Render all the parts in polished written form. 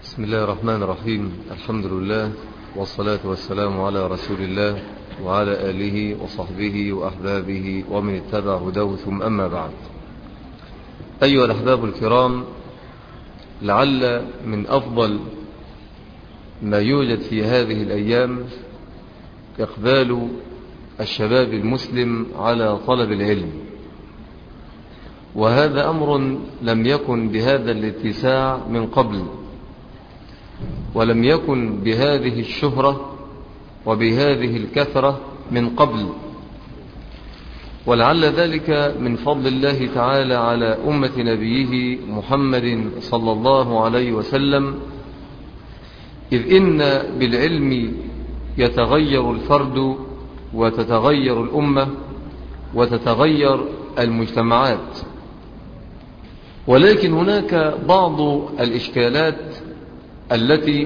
بسم الله الرحمن الرحيم. الحمد لله والصلاة والسلام على رسول الله وعلى آله وصحبه وأحبابه ومن اتبع هداه، ثم أما بعد. أيها الأحباب الكرام، لعل من أفضل ما يوجد في هذه الأيام إقبال الشباب المسلم على طلب العلم، وهذا أمر لم يكن بهذا الاتساع من قبل، ولم يكن بهذه الشهرة وبهذه الكثرة من قبل، ولعل ذلك من فضل الله تعالى على أمة نبيه محمد صلى الله عليه وسلم، إذ إن بالعلم يتغير الفرد وتتغير الأمة وتتغير المجتمعات. ولكن هناك بعض الإشكالات التي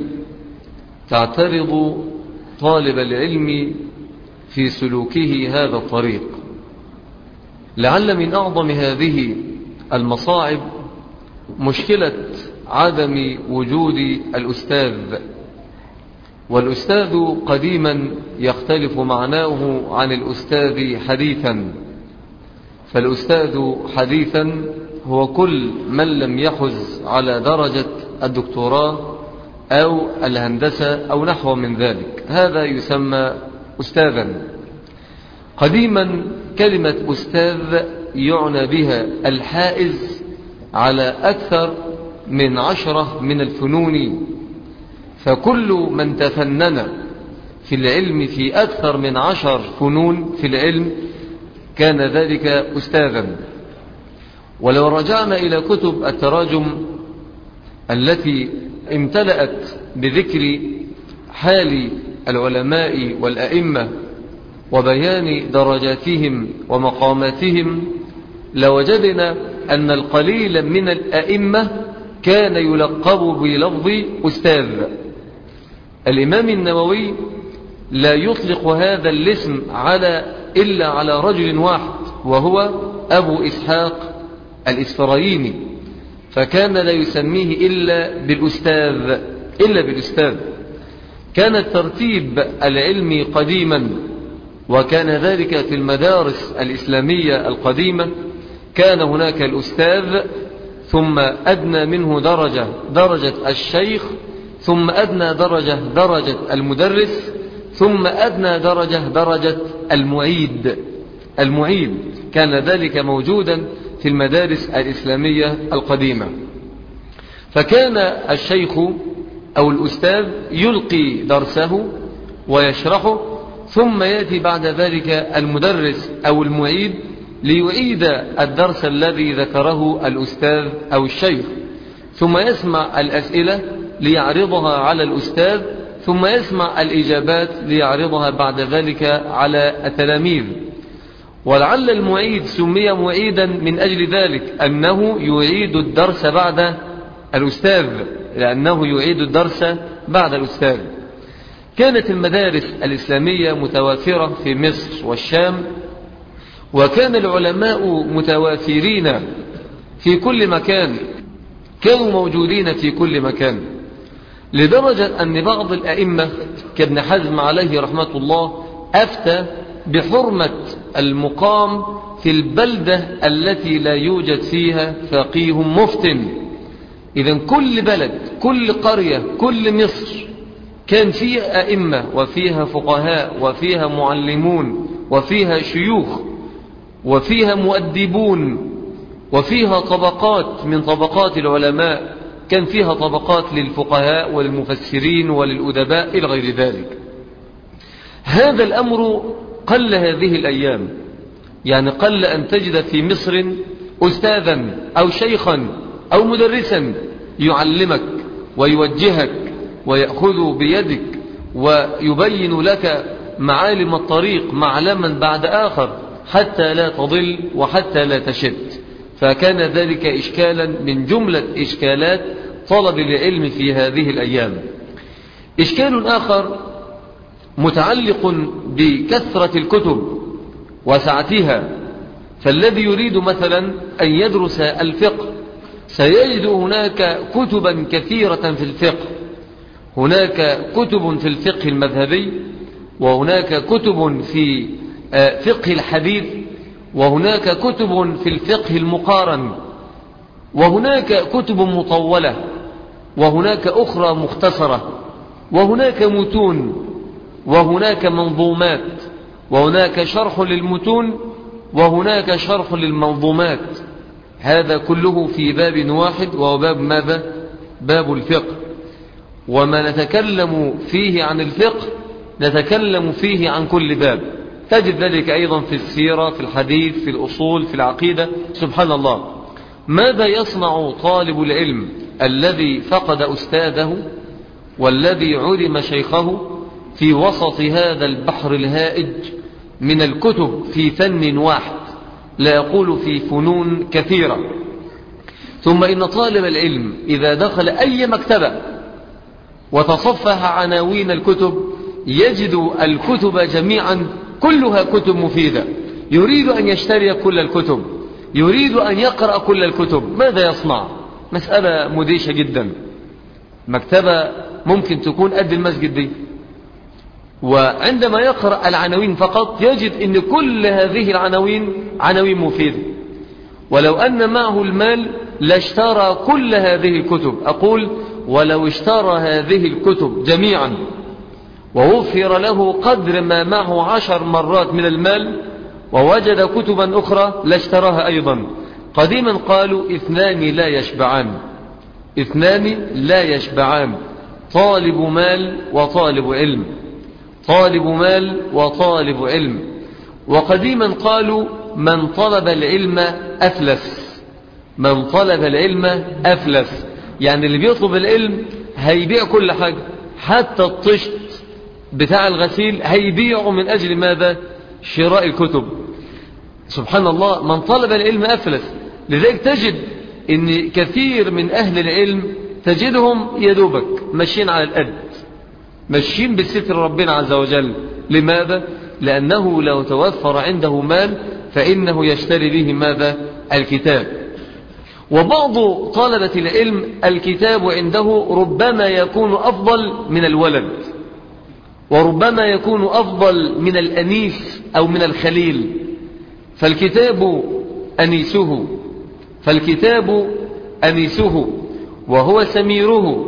تعترض طالب العلم في سلوكه هذا الطريق. لعل من أعظم هذه المصاعب مشكلة عدم وجود الأستاذ. والأستاذ قديما يختلف معناه عن الأستاذ حديثا، فالأستاذ حديثا هو كل من لم يحز على درجة الدكتوراه أو الهندسة أو نحو من ذلك، هذا يسمى أستاذا. قديما كلمة أستاذ يعنى بها الحائز على أكثر من 10 من الفنون، فكل من تفنن في العلم في أكثر من 10 فنون في العلم كان ذلك أستاذا. ولو رجعنا إلى كتب التراجم التي امتلأت بذكر حال العلماء والأئمة وبيان درجاتهم ومقاماتهم، لوجدنا أن القليل من الأئمة كان يلقب بلفظ أستاذ. الإمام النووي لا يطلق هذا الاسم إلا على رجل واحد، وهو أبو إسحاق الإسفرايني، فكان لا يسميه إلا بالأستاذ. كان الترتيب العلمي قديما، وكان ذلك في المدارس الإسلامية القديمة، كان هناك الأستاذ، ثم أدنى منه درجة الشيخ، ثم أدنى درجة المدرس، ثم أدنى درجة المعيد. كان ذلك موجودا في المدارس الإسلامية القديمة. فكان الشيخ أو الأستاذ يلقي درسه ويشرحه، ثم يأتي بعد ذلك المدرس أو المعيد ليعيد الدرس الذي ذكره الأستاذ أو الشيخ، ثم يسمع الأسئلة ليعرضها على الأستاذ، ثم يسمع الإجابات ليعرضها بعد ذلك على التلاميذ. ولعل المعيد سمي معيدا من أجل ذلك، أنه يعيد الدرس بعد الأستاذ، لأنه يعيد الدرس بعد الأستاذ. كانت المدارس الإسلامية متوافرة في مصر والشام، وكان العلماء متوافرين في كل مكان، كانوا موجودين في كل مكان، لدرجة أن بعض الأئمة كابن حزم عليه رحمة الله أفتى بحرمة المقام في البلدة التي لا يوجد فيها فقيه مفتن. إذن كل بلد، كل قرية، كل مصر كان فيها أئمة وفيها فقهاء وفيها معلمون وفيها شيوخ وفيها مؤدبون، وفيها طبقات من طبقات العلماء، كان فيها طبقات للفقهاء وللمفسرين وللأدباء إلى غير ذلك. هذا الأمر قل هذه الأيام، يعني قل أن تجد في مصر أستاذا أو شيخا أو مدرسا يعلمك ويوجهك ويأخذ بيدك ويبين لك معالم الطريق معلما بعد آخر حتى لا تضل وحتى لا تشد. فكان ذلك إشكالا من جملة إشكالات طلب العلم في هذه الأيام. إشكال آخر متعلق بكثرة الكتب وسعتها، فالذي يريد مثلا أن يدرس الفقه سيجد هناك كتبا كثيرة في الفقه. هناك كتب في الفقه المذهبي، وهناك كتب في فقه الحديث، وهناك كتب في الفقه المقارن، وهناك كتب مطولة، وهناك أخرى مختصرة، وهناك متون، وهناك منظومات، وهناك شرح للمتون، وهناك شرح للمنظومات. هذا كله في باب واحد، وهو باب ماذا؟ باب الفقه. وما نتكلم فيه عن الفقه نتكلم فيه عن كل باب. تجد ذلك أيضا في السيرة، في الحديث، في الأصول، في العقيدة. سبحان الله، ماذا يصنع طالب العلم الذي فقد أستاذه والذي علم شيخه في وسط هذا البحر الهائج من الكتب في فن واحد، لا يقول في فنون كثيرة؟ ثم إن طالب العلم إذا دخل أي مكتبة وتصفح عناوين الكتب يجد الكتب جميعا كلها كتب مفيدة، يريد أن يشتري كل الكتب، يريد أن يقرأ كل الكتب. ماذا يصنع؟ مسألة مدهشة جدا. مكتبة ممكن تكون قد المسجد دي، وعندما يقرأ العناوين فقط يجد أن كل هذه العناوين عناوين مفيدة. ولو أن معه المال لاشترى كل هذه الكتب. أقول ولو اشترى هذه الكتب جميعا ووفر له قدر ما معه 10 مرات من المال ووجد كتبا أخرى لاشتراها أيضا. قديما قالوا 2 لا يشبعان، 2 لا يشبعان، طالب مال وطالب علم، طالب مال وطالب علم. وقديما قالوا من طلب العلم أفلس، من طلب العلم أفلس، يعني اللي بيطلب العلم هيبيع كل حاجة، حتى الطشت بتاع الغسيل هيبيعه من أجل ماذا؟ شراء الكتب. سبحان الله، من طلب العلم أفلس. لذلك تجد ان كثير من أهل العلم تجدهم يدوبك ماشيين على القد، ماشيين بستر ربنا عز وجل. لماذا؟ لأنه لو توفر عنده مال فإنه يشتري به ماذا؟ الكتاب. وبعض طلبة العلم الكتاب عنده ربما يكون أفضل من الولد، وربما يكون أفضل من الأنيس أو من الخليل. فالكتاب أنيسه، فالكتاب أنيسه وهو سميره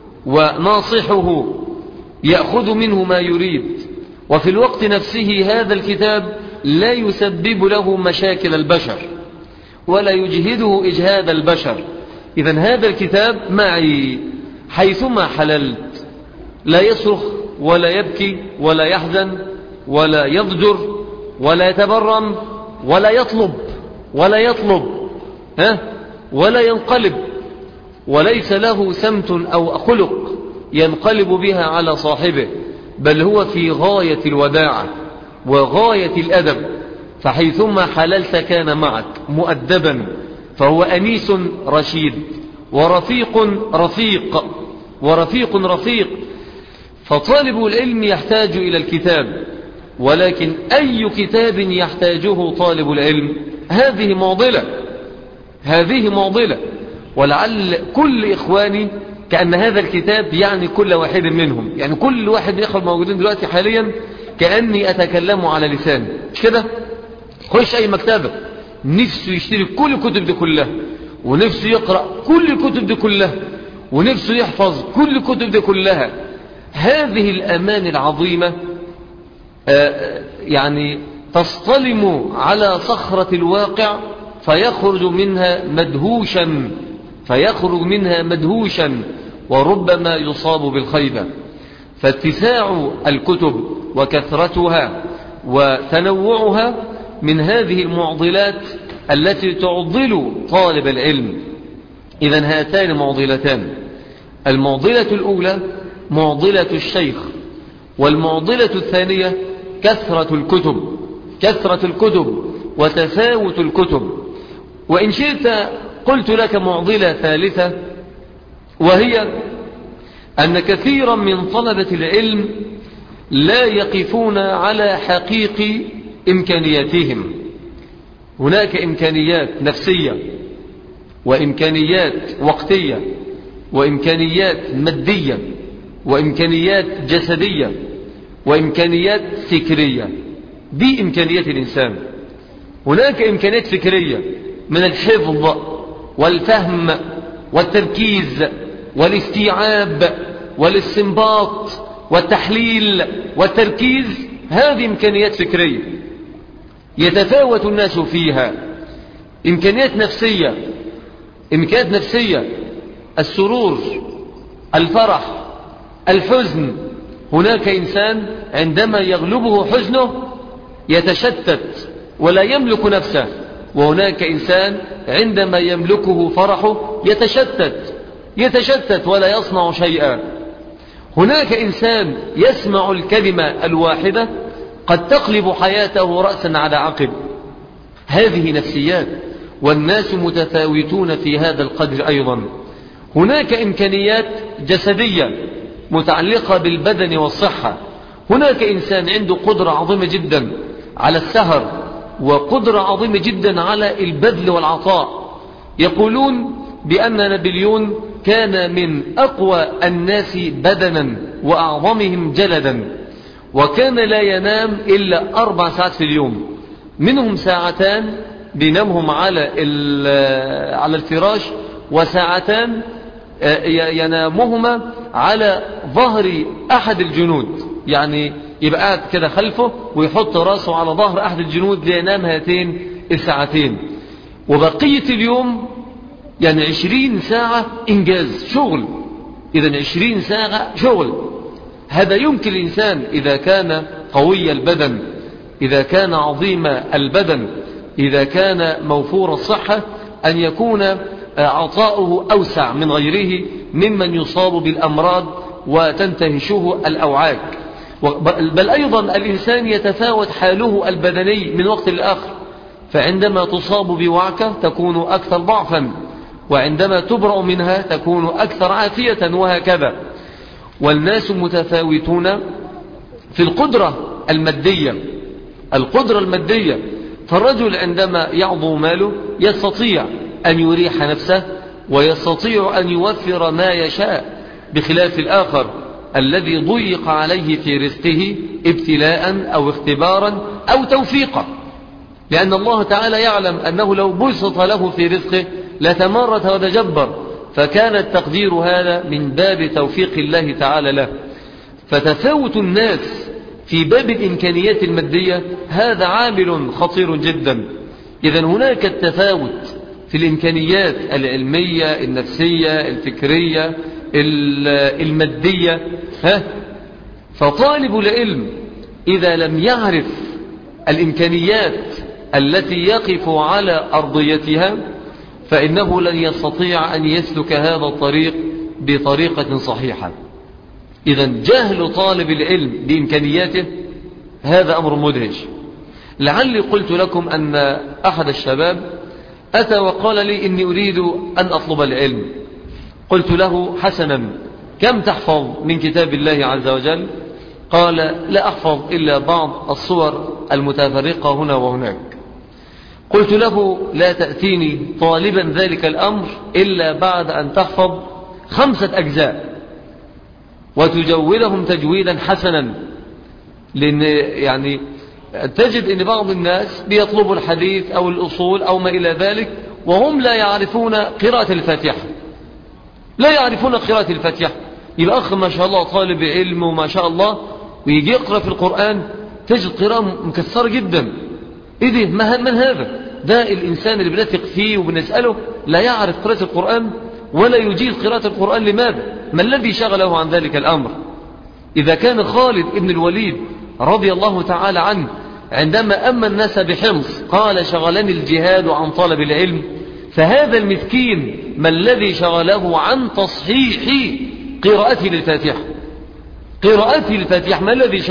وناصحه، يأخذ منه ما يريد، وفي الوقت نفسه هذا الكتاب لا يسبب له مشاكل البشر ولا يجهده إجهاد البشر. إذن هذا الكتاب معي حيثما حللت، لا يصرخ ولا يبكي ولا يحزن ولا يضجر ولا يتبرم ولا يطلب ولا ينقلب، وليس له سمت أو خلق ينقلب بها على صاحبه، بل هو في غاية الوداعة وغاية الأدب. فحيثما حللت كان معك مؤدبا، فهو أنيس رشيد ورفيق رفيق. فطالب العلم يحتاج إلى الكتاب، ولكن أي كتاب يحتاجه طالب العلم؟ هذه معضلة. ولعل كل إخواني كأن هذا الكتاب يعني كل واحد منهم، يعني كل واحد من الإخوة الموجودين دلوقتي حاليا كأني أتكلم على لسان، مش كده؟ خش أي مكتبة نفسه يشتري كل الكتب دي كلها، ونفسه يقرأ كل الكتب دي كلها، ونفسه يحفظ كل الكتب دي كلها. هذه الأمان العظيمة يعني تصطلم على صخرة الواقع فيخرج منها مدهوشا وربما يصاب بالخيبة. فاتساع الكتب وكثرتها وتنوعها من هذه المعضلات التي تعضل طالب العلم. إذن هاتان معضلتان: المعضلة الأولى معضلة الشيخ، والمعضلة الثانية كثرة الكتب وتفاوت الكتب. وإن شئت قلت لك معضلة ثالثة، وهي أن كثيرا من طلبة العلم لا يقفون على حقيق إمكانياتهم. هناك إمكانيات نفسية وإمكانيات وقتية وإمكانيات مادية وإمكانيات جسدية وإمكانيات فكرية. دي إمكانيات الإنسان. هناك إمكانيات فكرية من الحفظ والفهم والتركيز والاستيعاب والاستنباط والتحليل والتركيز. هذه إمكانيات فكرية يتفاوت الناس فيها. إمكانيات نفسية، السرور، الفرح، الحزن. هناك إنسان عندما يغلبه حزنه يتشتت ولا يملك نفسه، وهناك إنسان عندما يملكه فرحه يتشتت ولا يصنع شيئا. هناك إنسان يسمع الكلمة الواحدة قد تقلب حياته رأسا على عقب. هذه نفسيات، والناس متفاوتون في هذا القدر أيضا. هناك إمكانيات جسدية متعلقة بالبدن والصحة. هناك إنسان عنده قدرة عظيمة جدا على السهر، وقدرة عظيمة جدا على البذل والعطاء. يقولون بأن نابليون كان من أقوى الناس بدنا وأعظمهم جلدا، وكان لا ينام إلا 4 ساعات في اليوم، منهم 2 ساعات بينامهم على الفراش، و2 ينامهما على ظهر أحد الجنود. يعني يبقى قاعد كده خلفه ويحط راسه على ظهر أحد الجنود لينام 2 ساعتين، وبقية اليوم يعني 20 ساعة إنجاز شغل. إذن 20 ساعة شغل. هذا يمكن الإنسان إذا كان قوي البدن، إذا كان عظيم البدن، إذا كان موفور الصحة، أن يكون عطاؤه أوسع من غيره ممن يصاب بالأمراض وتنتهشه الأوعاك. بل أيضا الإنسان يتفاوت حاله البدني من وقت لآخر، فعندما تصاب بوعكة تكون أكثر ضعفا، وعندما تبرأ منها تكون أكثر عافية، وهكذا. والناس متفاوتون في القدرة المادية. فالرجل عندما يعظم ماله يستطيع أن يريح نفسه ويستطيع أن يوفر ما يشاء، بخلاف الآخر الذي ضيق عليه في رزقه ابتلاء أو اختبارا أو توفيقا، لأن الله تعالى يعلم أنه لو بسط له في رزقه لتمرد وتجبر، فكان التقدير هذا من باب توفيق الله تعالى له. فتفاوت الناس في باب الإمكانيات المادية هذا عامل خطير جدا. إذن هناك التفاوت في الإمكانيات العلمية، النفسية، الفكرية، المادية. فطالب العلم إذا لم يعرف الإمكانيات التي يقف على أرضيتها فإنه لن يستطيع أن يسلك هذا الطريق بطريقة صحيحة. إذن جهل طالب العلم بإمكانياته هذا أمر مدهش. لعلي قلت لكم أن أحد الشباب أتى وقال لي إني أريد أن أطلب العلم. قلت له حسنا، كم تحفظ من كتاب الله عز وجل؟ قال لا أحفظ إلا بعض الصور المتفرقة هنا وهناك. قلت له لا تأتيني طالبا ذلك الأمر إلا بعد أن تحفظ 5 أجزاء وتجودهم تجويدا حسنا، لأن يعني تجد أن بعض الناس بيطلبوا الحديث أو الأصول أو ما إلى ذلك وهم لا يعرفون قراءة الفاتحة. يبقى أخ ما شاء الله طالب علم وما شاء الله، ويجي يقرأ في القرآن تجد قراءة مكسرة جدا. إيه دي؟ من هذا؟ ده الإنسان اللي بنثق فيه وبنسأله لا يعرف قراءة القرآن ولا يجيز قراءة القرآن. لماذا؟ ما الذي شغله عن ذلك الأمر؟ إذا كان خالد ابن الوليد رضي الله تعالى عنه عندما أما الناس بحمص قال شغلني الجهاد عن طلب العلم، فهذا المسكين ما الذي شغله عن تصحيح قراءته للفاتحة؟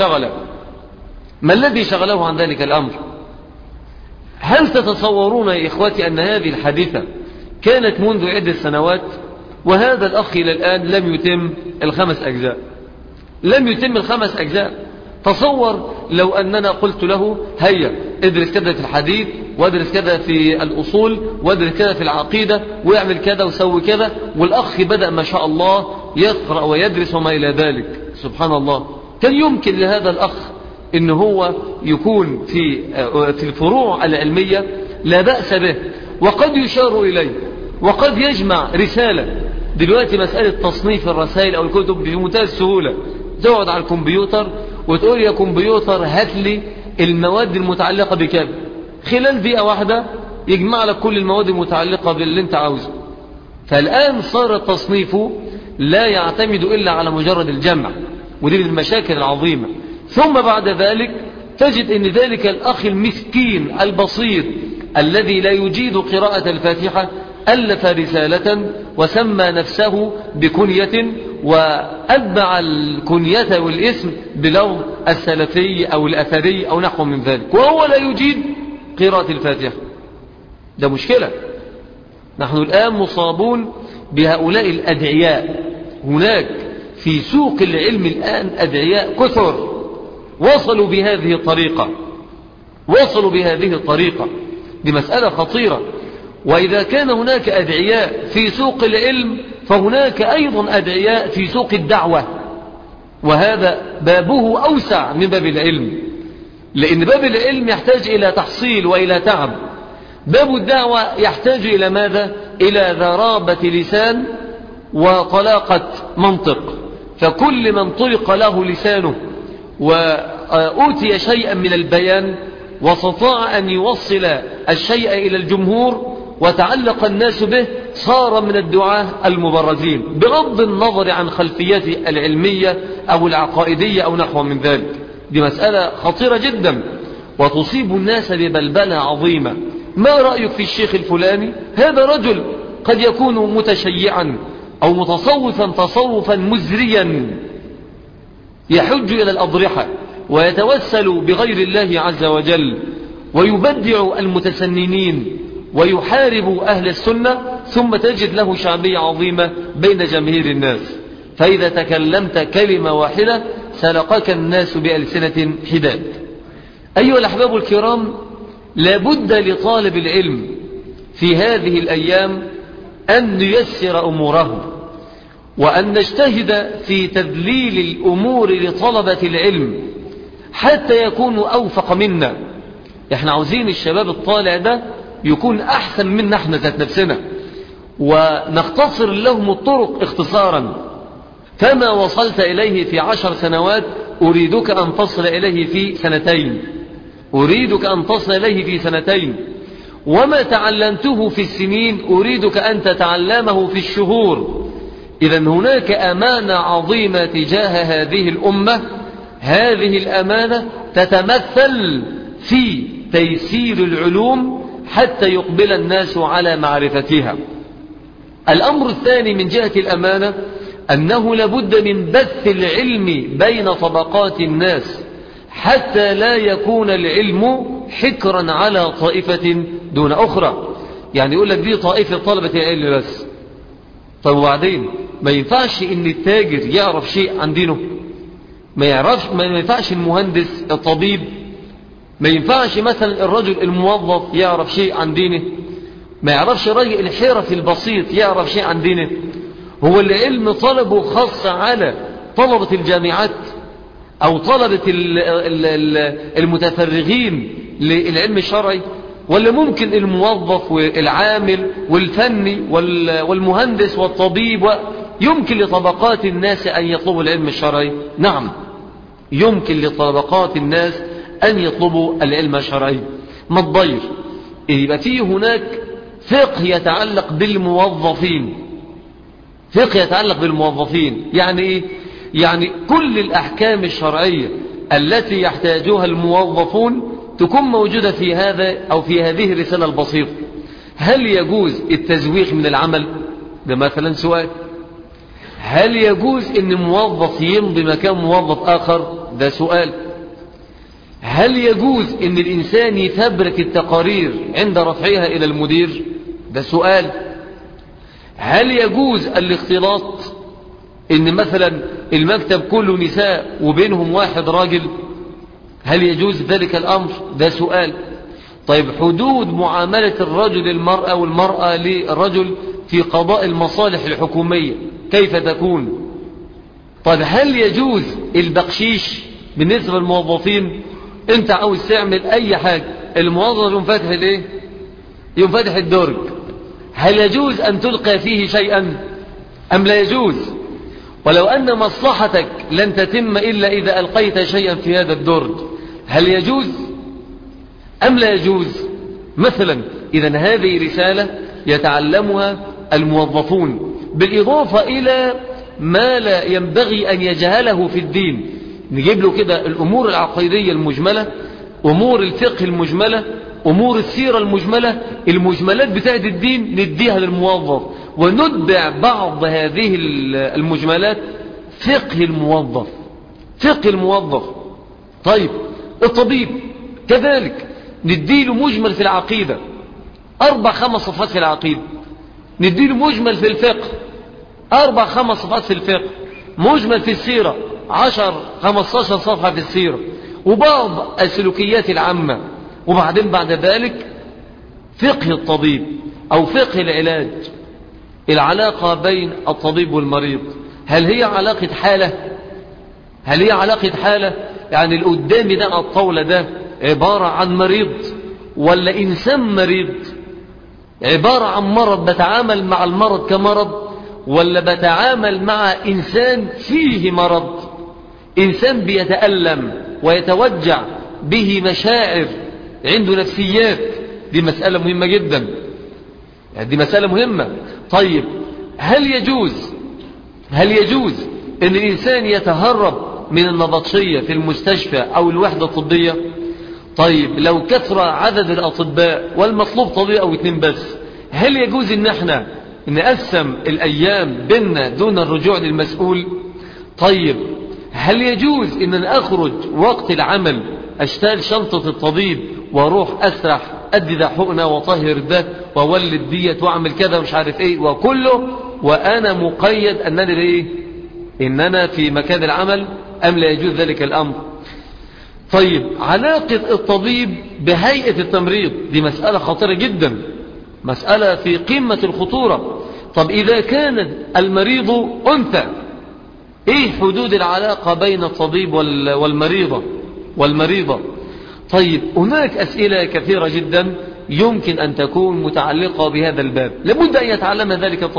ما الذي شغله عن ذلك الأمر؟ هل تتصورون يا إخوتي أن هذه الحادثة كانت منذ عدة سنوات، وهذا الأخ إلى الآن لم يتم 5 أجزاء؟ تصور لو أننا قلت له هيا ادرس كذا في الحديث، وادرس كذا في الأصول، وادرس كذا في العقيدة، ويعمل كذا وسوي كذا. والأخ بدأ ما شاء الله يقرأ ويدرس وما إلى ذلك. سبحان الله، كان يمكن لهذا الأخ إن هو يكون في الفروع العلمية لا بأس به، وقد يشار إليه، وقد يجمع رسالة. دلوقتي مسألة تصنيف الرسائل أو الكتب بمنتهى السهولة، تقعد على الكمبيوتر وتقول يا كمبيوتر هات لي المواد المتعلقة بكذا، خلال دقيقة واحدة يجمع لك كل المواد المتعلقة باللي انت عاوزه. فالآن صار التصنيف لا يعتمد إلا على مجرد الجمع، ودي من المشاكل العظيمة. ثم بعد ذلك تجد أن ذلك الأخ المسكين البسيط الذي لا يجيد قراءة الفاتحة ألف رسالة وسمى نفسه بكنية، وأتبع الكنية والاسم بلفظ السلفي أو الأثري أو نحو من ذلك، وهو لا يجيد قراءة الفاتحة. ده مشكلة. نحن الآن مصابون بهؤلاء الأدعياء. هناك في سوق العلم الآن أدعياء كثر وصلوا بهذه الطريقة. دي مسألة خطيرة. وإذا كان هناك أدعياء في سوق العلم فهناك أيضا أدعياء في سوق الدعوة، وهذا بابه أوسع من باب العلم، لأن باب العلم يحتاج إلى تحصيل وإلى تعب. باب الدعوة يحتاج إلى ماذا؟ إلى ذرابة لسان وطلاقة منطق. فكل من طلق له لسانه وأوتي شيئا من البيان واستطاع أن يوصل الشيء إلى الجمهور وتعلق الناس به صار من الدعاة المبرزين، بغض النظر عن خلفيته العلمية أو العقائدية أو نحو من ذلك. دي مسألة خطيرة جدا وتصيب الناس ببلبلة عظيمة. ما رأيك في الشيخ الفلاني؟ هذا رجل قد يكون متشيعا أو متصوفا تصوفا مزريا، يحج إلى الأضرحة ويتوسل بغير الله عز وجل ويبدع المتسننين ويحارب أهل السنة، ثم تجد له شعبية عظيمة بين جماهير الناس. فإذا تكلمت كلمة واحدة سلقك الناس بألسنة حداد. أيها الأحباب الكرام، لابد لطالب العلم في هذه الأيام أن نيسر أموره، وأن نجتهد في تذليل الأمور لطلبة العلم حتى يكونوا أوفق منا. احنا عاوزين الشباب الطالع ده يكون أحسن منا احنا ذات نفسنا، ونختصر لهم الطرق اختصارا. كما وصلت إليه في 10 سنوات أريدك أن تصل إليه في 2 أريدك أن تصل إليه في 2 وما تعلمته في السنين أريدك أن تتعلمه في الشهور. إذا هناك أمانة عظيمة تجاه هذه الأمة. هذه الأمانة تتمثل في تيسير العلوم حتى يقبل الناس على معرفتها. الأمر الثاني من جهة الأمانة أنه لابد من بث العلم بين طبقات الناس حتى لا يكون العلم حكرا على طائفة دون أخرى. يعني يقول لك دي طائفة طلبة العلم بس. طب وبعدين ما ينفعش إن التاجر يعرف شيء عن دينه؟ ما ينفعش المهندس الطبيب؟ ما ينفعش مثلا الرجل الموظف يعرف شيء عن دينه؟ ما يعرفش الرجل الحرفي البسيط يعرف شيء عن دينه؟ هو العلم طلبه خاص على طلبة الجامعات أو طلبة المتفرغين للعلم الشرعي، ولا ممكن الموظف والعامل والفني والمهندس والطبيب يمكن لطبقات الناس أن يطلبوا العلم الشرعي؟ نعم، يمكن لطبقات الناس أن يطلبوا العلم الشرعي. ما تضير يبقى فيه هناك فقه يتعلق بالموظفين. فقه يتعلق بالموظفين يعني إيه؟ يعني كل الأحكام الشرعية التي يحتاجها الموظفون تكون موجودة في هذا أو في هذه الرسالة البسيطة. هل يجوز التزويق من العمل؟ ده مثلا سؤال. هل يجوز أن موظف يمضي مكان موظف آخر؟ ده سؤال. هل يجوز أن الإنسان يفبرك التقارير عند رفعها إلى المدير؟ ده سؤال. هل يجوز الاختلاط، أن مثلا المكتب كله نساء وبينهم واحد راجل؟ هل يجوز ذلك الأمر؟ ده سؤال. طيب حدود معاملة الرجل للمرأة والمرأة للرجل في قضاء المصالح الحكومية كيف تكون؟ طيب هل يجوز البقشيش بالنسبة للموظفين؟ انت عاوز تعمل اي حاجة، الموظف يوم فاتح الايه؟ يوم فاتح الدرج، هل يجوز ان تلقى فيه شيئا ام لا يجوز؟ ولو ان مصلحتك لن تتم الا اذا القيت شيئا في هذا الدرج، هل يجوز ام لا يجوز؟ مثلا اذا هذه رسالة يتعلمها الموظفون، بالاضافة الى ما لا ينبغي ان يجهله في الدين. نجيب له كده الأمور العقيدية المجملة، أمور الفقه المجملة، أمور السيرة المجملة، المجملات بتاعت الدين نديها للموظف، ونتبع بعض هذه المجملات فقه الموظف. فقه الموظف. طيب الطبيب كذلك نديله مجمل في العقيدة 4-5 صفحات في العقيدة، نديله مجمل في الفقه 4-5 صفحات في الفقه، مجمل في السيرة 10-15 صفحة في السيرة، وبعض السلوكيات العامة. وبعدين بعد ذلك فقه الطبيب أو فقه العلاج، العلاقة بين الطبيب والمريض، هل هي علاقة حالة؟ هل هي علاقة حالة؟ يعني اللي قدامي ده الطاولة ده عبارة عن مريض ولا إنسان مريض؟ عبارة عن مرض بتعامل مع المرض كمرض، ولا بتعامل مع إنسان فيه مرض، إنسان بيتألم ويتوجع به مشاعر، عنده نفسيات؟ دي مسألة مهمة جدا، دي مسألة مهمة. طيب هل يجوز أن الإنسان يتهرب من النبطشية في المستشفى أو الوحدة الطبية؟ طيب لو كثر عدد الأطباء والمطلوب طبيب أو 2 بس، هل يجوز أن احنا نقسم الأيام بيننا دون الرجوع للمسؤول؟ طيب هل يجوز أن أخرج وقت العمل أشتال شنطة الطبيب وأروح أسرح أدي ده حقنة وطهر ده وأولد ديت وأعمل كذا ومش عارف إيه وكله، وأنا مقيد أنني ليه؟ إن أنا في مكان العمل، أم لا يجوز ذلك الأمر؟ طيب علاقة الطبيب بهيئة التمريض دي مسألة خطيرة جدا، مسألة في قمة الخطورة. طب إذا كان المريض أنثى، إيه حدود العلاقة بين الطبيب والمريضة؟ طيب هناك أسئلة كثيرة جدا يمكن أن تكون متعلقة بهذا الباب، لابد أن يتعلمها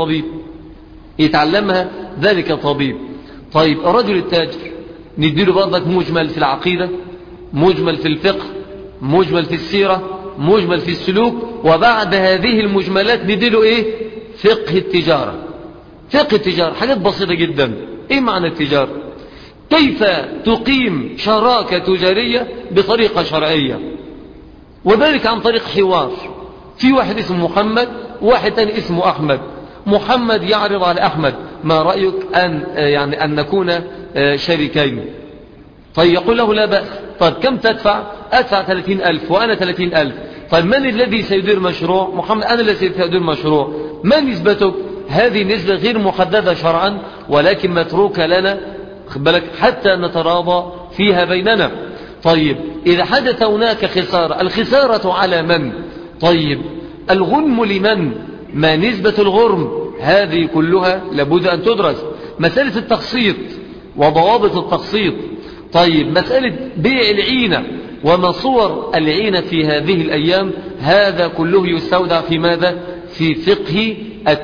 ذلك الطبيب. طيب الرجل التاجر نديله برضك مجمل في العقيدة، مجمل في الفقه، مجمل في السيرة، مجمل في السلوك، وبعد هذه المجملات نديله ايه؟ فقه التجارة. حاجات بسيطة جدا. ايه معنى التجارة؟ كيف تقيم شراكة تجارية بطريقة شرعية، وذلك عن طريق حوار. في واحد اسمه محمد وواحد تاني اسمه أحمد. محمد يعرض على أحمد ما رأيك أن نكون شريكين؟ طيب يقول له لا بأس. طيب كم تدفع؟ أدفع 30,000 وأنا 30,000. طيب من الذي سيدير مشروع؟ محمد. أنا الذي سيدير مشروع. ما نسبتك؟ هذه نسبة غير محددة شرعا، ولكن متروكة لنا حتى نتراضى فيها بيننا. طيب إذا حدث هناك خسارة، الخسارة على من؟ طيب الغنم لمن؟ ما نسبة الغرم؟ هذه كلها لابد أن تدرس. مسألة التقسيط وضوابط التقسيط. طيب مسألة بيع العينة وما صور العينة في هذه الأيام، هذا كله يستودع في ماذا؟ في فقه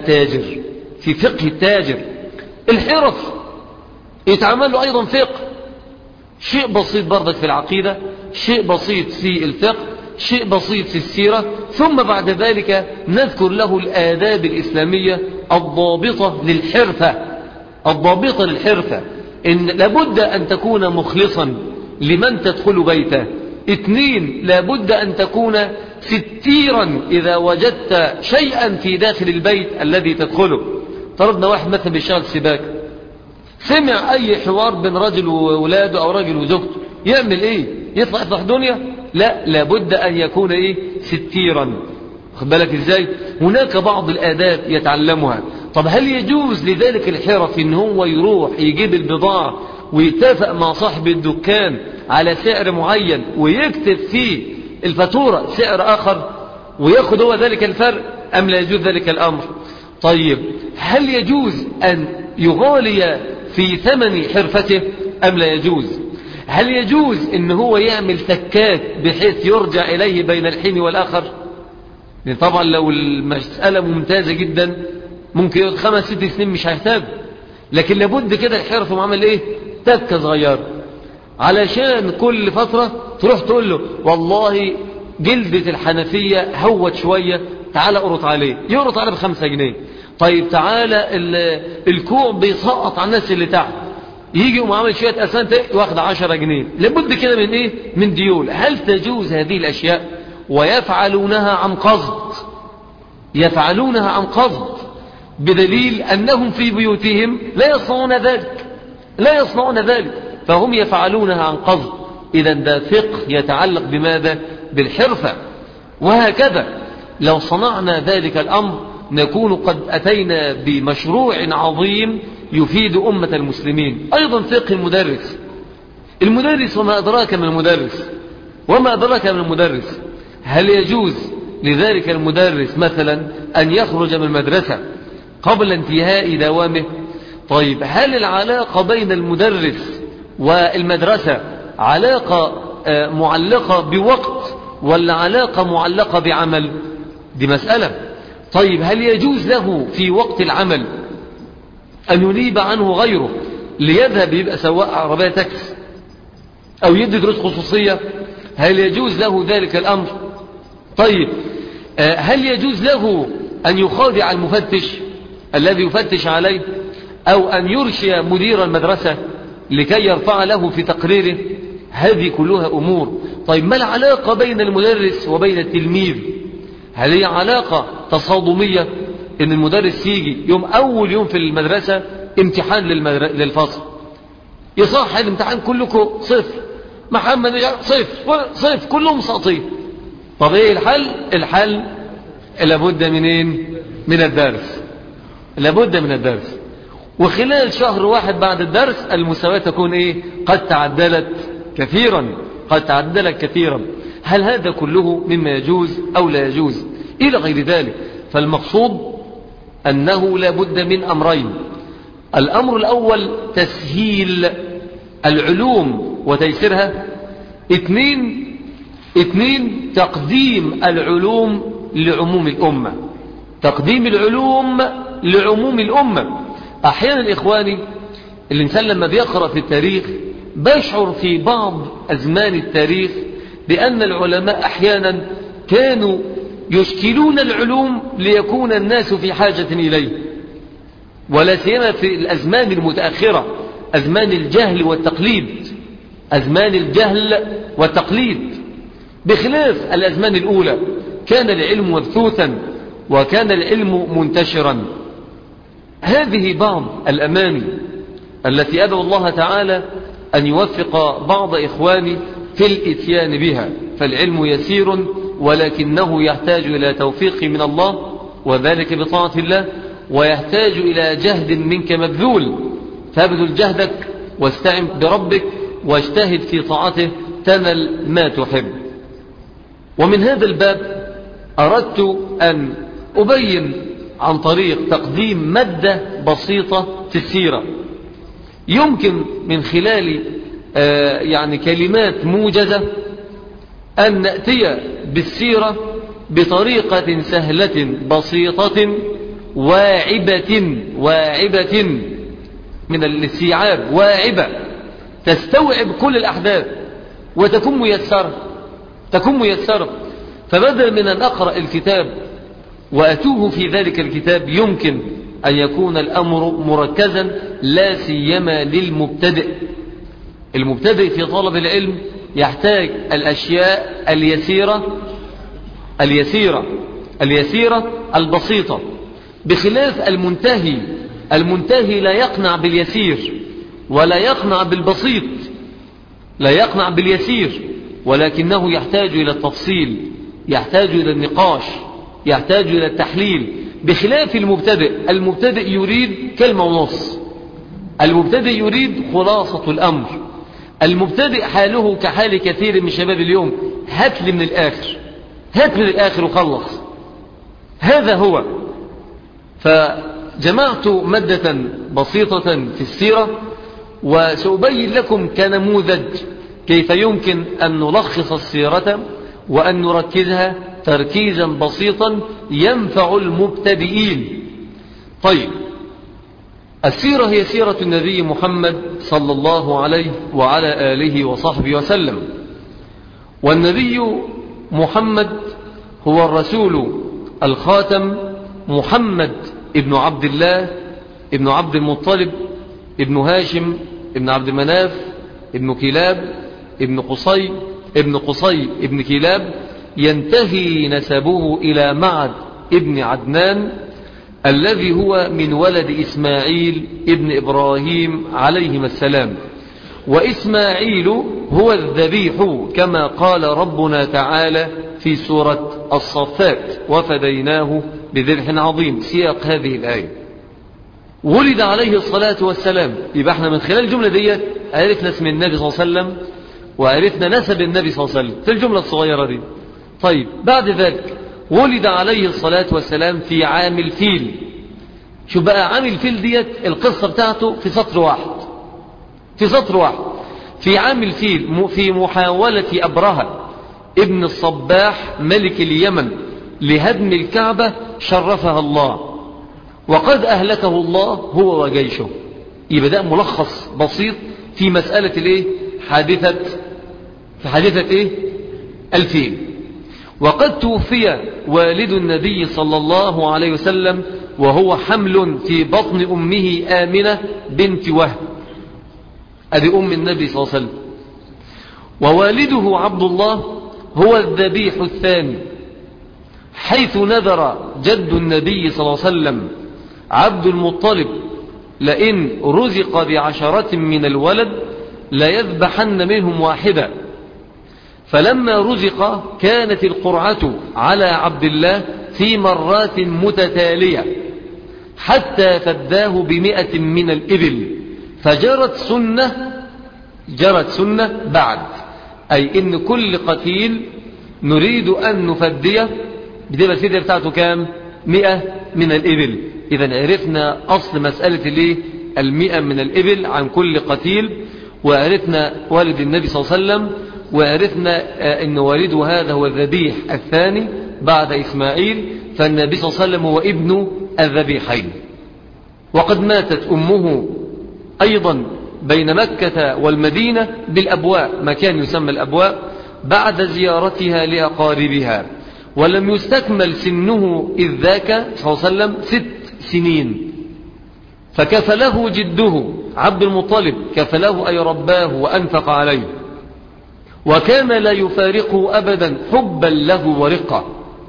التاجر. الحرف يتعمل له أيضا فقه، شيء بسيط برضك في العقيدة، شيء بسيط في الفقه، شيء بسيط في السيرة، ثم بعد ذلك نذكر له الآداب الإسلامية الضابطة للحرفة. إن لابد أن تكون مخلصا لمن تدخل بيته. 2 لابد أن تكون ستيرا إذا وجدت شيئا في داخل البيت الذي تدخله. طردنا واحد مثلا بيشتغل سباك، سمع أي حوار بين رجل وولاده أو رجل وزوجته، يعمل إيه؟ يطلع دنيا؟ لا، لابد أن يكون إيه؟ ستيرا. خد بالك إزاي؟ هناك بعض الآداب يتعلمها. طب هل يجوز لذلك الحرف إن هو يروح يجيب البضاعة ويتفق مع صاحب الدكان على سعر معين ويكتب فيه الفاتورة سعر آخر ويأخذ هو ذلك الفرق أم لا يجوز ذلك الأمر؟ طيب هل يجوز أن يغالي في ثمن حرفته أم لا يجوز؟ هل يجوز أن هو يعمل تكات بحيث يرجع إليه بين الحين والآخر؟ لأن طبعا لو المسألة ممتازة جدا ممكن يقعد 5-6 سنين مش هيحتاج، لكن لابد كده الحرف معمل إيه؟ تكة صغيرة، علشان كل فترة تروح تقول له والله جلدة الحنفية هوت شوية، تعالى قرط عليه، يقرط عليه ب5 جنيه. طيب تعالى الكوع بيسقط على الناس اللي تحت، يجي ومعامل شوية أسنان واخد 10 جنيه. لابد كده من إيه؟ من ديول. هل تجوز هذه الأشياء؟ ويفعلونها عن قصد، يفعلونها عن قصد، بدليل أنهم في بيوتهم لا يصنعون ذلك، لا يصنعون ذلك، فهم يفعلونها عن قصد. إذا ده فقه يتعلق بماذا؟ بالحرفة. وهكذا لو صنعنا ذلك الأمر نكون قد أتينا بمشروع عظيم يفيد أمة المسلمين. أيضا فقه المدرس. المدرس وما أدراك من المدرس، وما أدراك من المدرس. هل يجوز لذلك المدرس مثلا أن يخرج من المدرسة قبل انتهاء دوامه؟ طيب هل العلاقة بين المدرس والمدرسة علاقة معلقة بوقت ولا علاقة معلقة بعمل؟ دي مسألة. طيب هل يجوز له في وقت العمل أن ينيب عنه غيره ليذهب يبقى سواق عربية تاكسي أو يدي دروس خصوصية؟ هل يجوز له ذلك الأمر؟ طيب هل يجوز له أن يخادع المفتش الذي يفتش عليه أو أن يرشي مدير المدرسة لكي يرفع له في تقريره؟ هذه كلها أمور. طيب ما العلاقة بين المدرس وبين التلميذ؟ هل هي علاقة تصادمية إن المدرس يجي يوم أول يوم في المدرسة امتحان للفصل، يصح الامتحان كلكم صفر، محمد صفر، كلهم ساقطين. طب ايه الحل؟ الحل لابد منين؟ من الدرس، لابد من الدرس. وخلال شهر واحد بعد الدرس المستويات تكون ايه؟ قد تعدلت كثيرا، قد تعدلت كثيرا. هل هذا كله مما يجوز أو لا يجوز إلى غير ذلك؟ فالمقصود أنه لابد من أمرين. الأمر الأول تسهيل العلوم وتيسيرها. اثنين تقديم العلوم لعموم الأمة، تقديم العلوم لعموم الأمة. أحيانا إخواني الإنسان لما بيقرأ في التاريخ بيشعر في بعض أزمان التاريخ بأن العلماء أحيانا كانوا يشكلون العلوم ليكون الناس في حاجة إليه، ولا سيما في الأزمان المتأخرة، أزمان الجهل والتقليد، أزمان الجهل والتقليد، بخلاف الأزمان الأولى كان العلم مبثوثا وكان العلم منتشرا. هذه بعض الأماني التي أدعو الله تعالى أن يوفق بعض إخواني في الإتيان بها. فالعلم يسير ولكنه يحتاج إلى توفيق من الله وذلك بطاعة الله، ويحتاج إلى جهد منك مبذول، فابذل جهدك واستعن بربك واجتهد في طاعته تنل ما تحب. ومن هذا الباب أردت أن أبين عن طريق تقديم مادة بسيطة في السيرة يمكن من خلال يعني كلمات موجزة أن نأتي بالسيرة بطريقة سهلة بسيطة واعبة من الاستيعاب، واعبة تستوعب كل الأحداث وتكون ميسرة. فبدل من أن أقرأ الكتاب وأتوه في ذلك الكتاب يمكن أن يكون الأمر مركزا، لا سيما للمبتدئ. المبتدئ في طلب العلم يحتاج الأشياء اليسيرة البسيطة، بخلاف المنتهي لا يقنع باليسير ولا يقنع بالبسيط، لا يقنع باليسير، ولكنه يحتاج إلى التفصيل، يحتاج إلى النقاش، يحتاج إلى التحليل، بخلاف المبتدئ يريد كلمة ونص، المبتدئ يريد خلاصة الأمر. المبتدئ حاله كحال كثير من شباب اليوم، هات لي من الآخر، هات من الآخر وخلص. هذا هو. فجمعت مادة بسيطة في السيرة، وسأبين لكم كنموذج كيف يمكن أن نلخص السيرة وأن نركزها تركيزا بسيطا ينفع المبتدئين. طيب، السيرة هي سيرة النبي محمد صلى الله عليه وعلى آله وصحبه وسلم. والنبي محمد هو الرسول الخاتم، محمد ابن عبد الله ابن عبد المطلب ابن هاشم ابن عبد مناف ابن كلاب ابن قصي ابن كلاب، ينتهي نسبه إلى معد ابن عدنان الذي هو من ولد إسماعيل ابن إبراهيم عليهما السلام. وإسماعيل هو الذبيح كما قال ربنا تعالى في سورة الصفات: وفديناه بذبح عظيم. سياق هذه الآية: ولد عليه الصلاة والسلام. يبقى احنا من خلال الجملة دي عرفنا اسم النبي صلى الله عليه وسلم وعرفنا نسب النبي صلى الله عليه وسلم في الجملة الصغيرة دي. طيب، بعد ذلك ولد عليه الصلاة والسلام في عام الفيل. شو بقى عام الفيل ديت؟ القصة بتاعته في سطر واحد. في عام الفيل، في محاولة أبرهة ابن الصباح ملك اليمن لهدم الكعبة شرفها الله، وقد أهلكه الله هو وجيشه. يبقى ده ملخص بسيط في مسألة الايه؟ حادثة ايه؟ الفيل. وقد توفي والد النبي صلى الله عليه وسلم وهو حمل في بطن أمه آمنة بنت وهب، أدي أم النبي صلى الله عليه وسلم. ووالده عبد الله هو الذبيح الثاني، حيث نذر جد النبي صلى الله عليه وسلم عبد المطلب: لئن رزق ب10 من الولد ليذبحن منهم واحدة. فلما رزق كانت القرعة على عبد الله في مرات متتالية حتى فداه ب100 من الإبل، فجرت سنة بعد، أي إن كل قتيل نريد أن نفديه بتبقى الفدية بتاعته كام؟ 100 من الإبل. إذن عرفنا أصل مسألة 100 من الإبل عن كل قتيل، وعرفنا والد النبي صلى الله عليه وسلم، وعرفنا أن والده هذا هو الذبيح الثاني بعد إسماعيل، فالنبي صلى الله عليه وسلم هو ابن الذبيحين. وقد ماتت أمه أيضا بين مكة والمدينة بالأبواء، مكان يسمى الأبواء، بعد زيارتها لأقاربها، ولم يستكمل سنه إذ ذاك صلى الله عليه وسلم 6 سنين، فكفله جده عبد المطلب، كفله أي رباه وأنفق عليه، وكان لا يفارقه أبدا حبا له ورقة،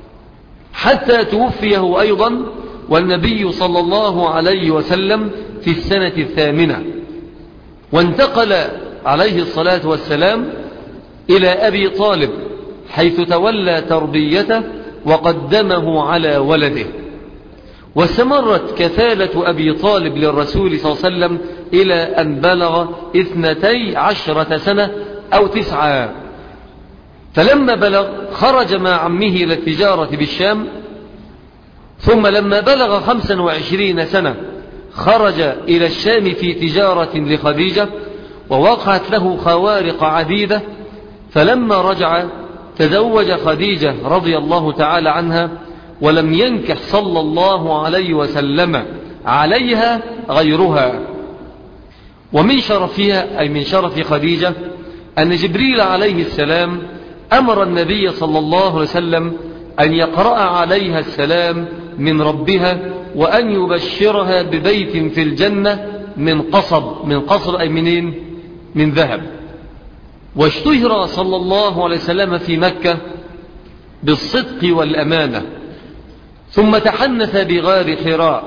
حتى توفيه أيضا والنبي صلى الله عليه وسلم في السنة 8. وانتقل عليه الصلاة والسلام إلى أبي طالب، حيث تولى تربيته وقدمه على ولده. واستمرت كفالة أبي طالب للرسول صلى الله عليه وسلم إلى أن بلغ 12 سنة أو 9. فلما بلغ خرج مع عمه إلى التجارة بالشام، ثم لما بلغ 25 سنة خرج إلى الشام في تجارة لخديجة، ووقعت له خوارق عديدة. فلما رجع تزوج خديجة رضي الله تعالى عنها، ولم ينكح صلى الله عليه وسلم عليها غيرها. ومن شرفها أي من شرف خديجة أن جبريل عليه السلام أمر النبي صلى الله عليه وسلم أن يقرأ عليها السلام من ربها، وأن يبشرها ببيت في الجنة من قصر أي منين؟ من ذهب. واشتهر صلى الله عليه وسلم في مكة بالصدق والأمانة، ثم تحنث بغار حراء،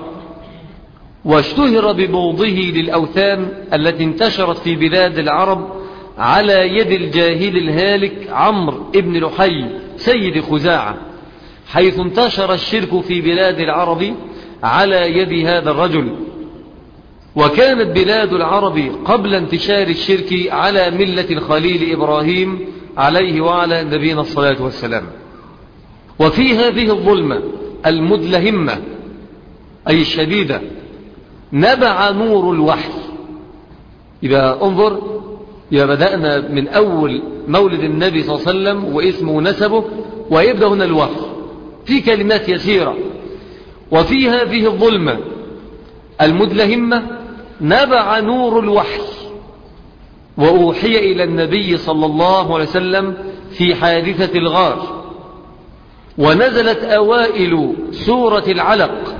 واشتهر ببغضه للأوثان التي انتشرت في بلاد العرب على يد الجاهل الهالك عمرو ابن لحي سيد خزاعة، حيث انتشر الشرك في بلاد العرب على يد هذا الرجل. وكانت بلاد العرب قبل انتشار الشرك على ملة الخليل إبراهيم عليه وعلى نبينا الصلاة والسلام. وفي هذه الظلمة المدلهمة أي الشديدة نبع نور الوحي. يبقى انظر، يبقى بدأنا من أول مولد النبي صلى الله عليه وسلم واسمه ونسبه، ويبدأ هنا الوحي في كلمات يسيرة. وفي هذه الظلمة المدلهمة نبع نور الوحي، وأوحي إلى النبي صلى الله عليه وسلم في حادثة الغار، ونزلت أوائل سورة العلق،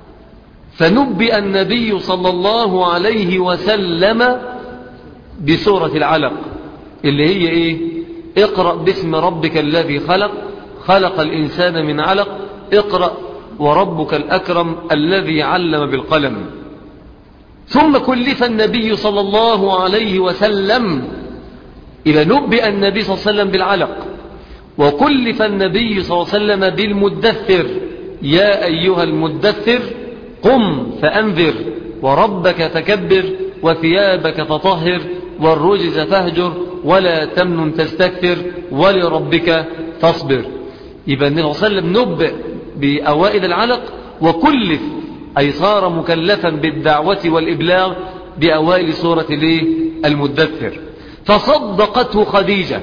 فنبئ النبي صلى الله عليه وسلم بسورة العلق اللي هي إيه؟ اقرأ باسم ربك الذي خلق، خلق الإنسان من علق، اقرأ وربك الأكرم الذي علم بالقلم. ثم كلف النبي صلى الله عليه وسلم، إذا نبئ النبي صلى الله عليه وسلم بالعلق، وكلف النبي صلى الله عليه وسلم بالمدثر، يا أيها المدثر قم فأنذر وربك فكبر وثيابك فطهر والرجز فاهجر ولا تمنن تستكثر ولربك فاصبر. يبقى النبي صلى الله عليه وسلم نبئ بأوائل العلق، وكلف أي صار مكلفا بالدعوة والإبلاغ بأوائل سورة المدثر. فصدقته خديجة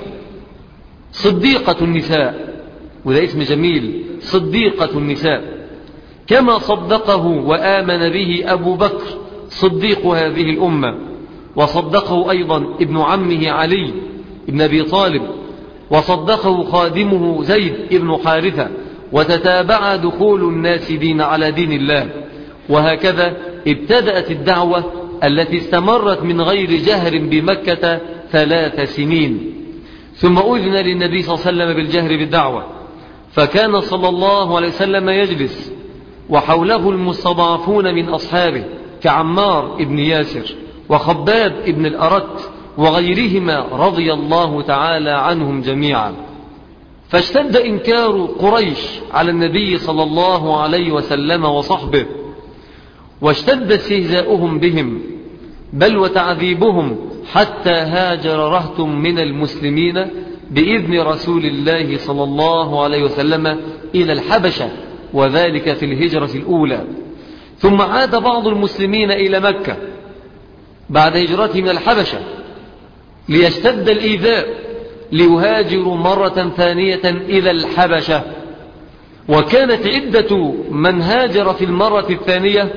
صديقة النساء، وده اسم جميل، صديقة النساء، كما صدقه وآمن به أبو بكر صديق هذه الأمة، وصدقه أيضا ابن عمه علي ابن أبي طالب، وصدقه خادمه زيد ابن حارثة، وتتابع دخول الناس على دين الله. وهكذا ابتدأت الدعوة التي استمرت من غير جهر بمكة 3 سنين، ثم أذن للنبي صلى الله عليه وسلم بالجهر بالدعوة، فكان صلى الله عليه وسلم يجلس وحوله المستضعفون من أصحابه كعمار ابن ياسر وخباب ابن الأرت وغيرهما رضي الله تعالى عنهم جميعا. فاشتد إنكار قريش على النبي صلى الله عليه وسلم وصحبه، واشتد استهزاؤهم بهم، بل وتعذيبهم، حتى هاجر رهط من المسلمين بإذن رسول الله صلى الله عليه وسلم إلى الحبشة، وذلك في الهجرة الأولى. ثم عاد بعض المسلمين إلى مكة بعد هجرته من الحبشة ليشتد الإيذاء، ليهاجروا مرة ثانية إلى الحبشة. وكانت عدة من هاجر في المرة الثانية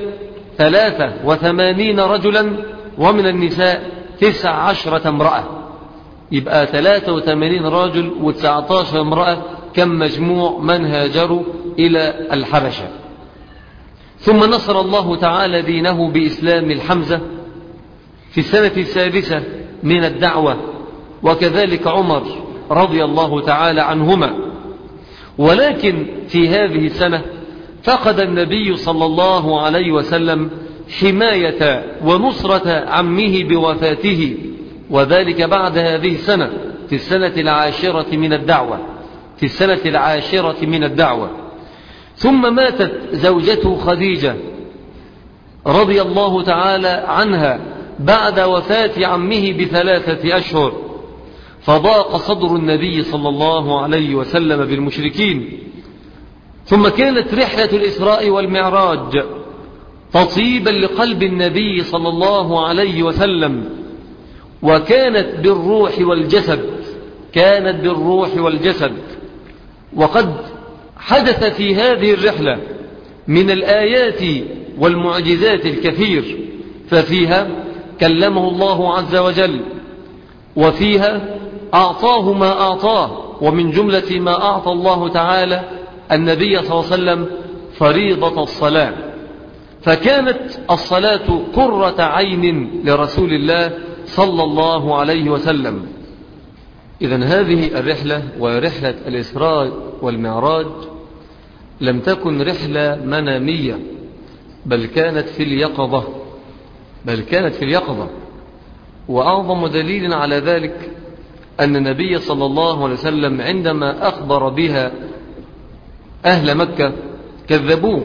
83 رجلا، ومن النساء 19 امرأة. يبقى 83 رجل و19 امرأة، كم مجموع من هاجروا إلى الحبشة. ثم نصر الله تعالى دينه بإسلام الحمزة في السنة السادسة من الدعوة، وكذلك عمر رضي الله تعالى عنهما. ولكن في هذه السنة فقد النبي صلى الله عليه وسلم حماية ونصرة عمه بوفاته، وذلك بعد هذه السنة في السنة العاشرة من الدعوة، في السنة العاشرة من الدعوة. ثم ماتت زوجته خديجة رضي الله تعالى عنها بعد وفاة عمه ب3 أشهر، فضاق صدر النبي صلى الله عليه وسلم بالمشركين. ثم كانت رحلة الإسراء والمعراج تطيبا لقلب النبي صلى الله عليه وسلم، وكانت بالروح والجسد، كانت بالروح والجسد. وقد حدث في هذه الرحلة من الآيات والمعجزات الكثير، ففيها كلمه الله عز وجل، وفيها أعطاه ما أعطاه، ومن جملة ما أعطى الله تعالى النبي صلى الله عليه وسلم فريضة الصلاة، فكانت الصلاة قرة عين لرسول الله صلى الله عليه وسلم. إذن هذه الرحلة ورحلة الإسراء والمعراج لم تكن رحلة منامية، بل كانت في اليقظة، بل كانت في اليقظة. وأعظم دليل على ذلك أن النبي صلى الله عليه وسلم عندما أخبر بها أهل مكة كذبوه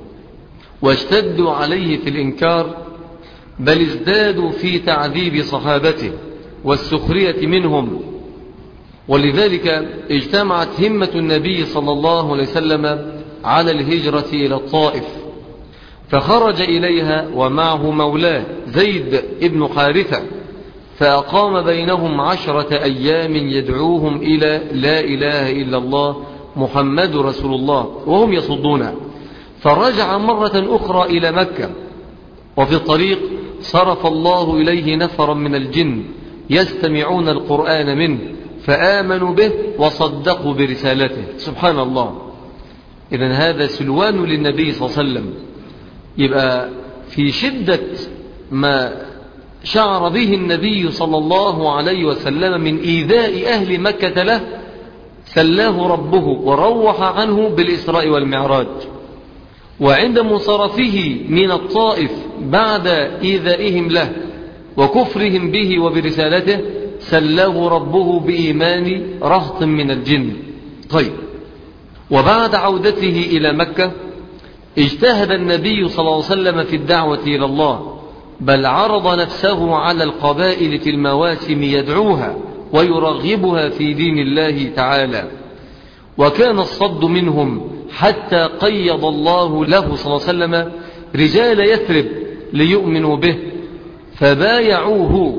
واشتدوا عليه في الإنكار، بل ازدادوا في تعذيب صحابته والسخرية منهم، ولذلك اجتمعت همة النبي صلى الله عليه وسلم على الهجرة إلى الطائف، فخرج إليها ومعه مولاه زيد ابن حارثة، فأقام بينهم 10 أيام يدعوهم إلى لا إله إلا الله محمد رسول الله وهم يصدون. فرجع مرة أخرى إلى مكة، وفي الطريق صرف الله إليه نفرا من الجن يستمعون القرآن منه فآمنوا به وصدقوا برسالته. سبحان الله. إذن هذا سلوان للنبي صلى الله عليه وسلم. يبقى في شدة ما شعر به النبي صلى الله عليه وسلم من إيذاء أهل مكة له، سلاه ربه وروح عنه بالإسراء والمعراج. وعند منصرفه من الطائف بعد إيذائهم له وكفرهم به وبرسالته، سلاه ربه بإيمان رهط من الجن. طيب، وبعد عودته إلى مكة اجتهد النبي صلى الله عليه وسلم في الدعوة إلى الله، بل عرض نفسه على القبائل في المواسم يدعوها ويرغبها في دين الله تعالى، وكان الصد منهم حتى قيض الله له صلى الله عليه وسلم رجال يثرب ليؤمنوا به، فبايعوه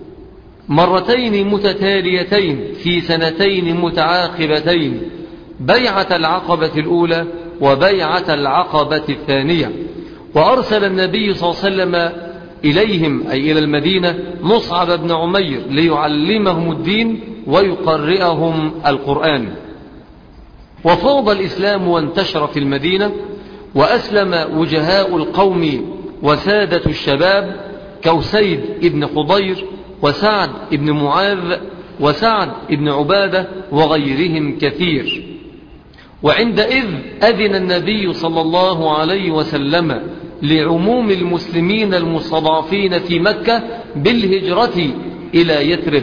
2 متتاليتين في 2 متعاقبتين، بيعة العقبة الأولى وبيعة العقبة الثانية. وأرسل النبي صلى الله عليه وسلم إليهم أي إلى المدينة مصعب بن عمير ليعلمهم الدين ويقرئهم القرآن. وفاض الإسلام وانتشر في المدينة، وأسلم وجهاء القوم وسادة الشباب كوسيد بن خضير وسعد بن معاذ وسعد بن عبادة وغيرهم كثير. وعندئذ أذن النبي صلى الله عليه وسلم لعموم المسلمين المستضعفين في مكة بالهجرة إلى يثرب،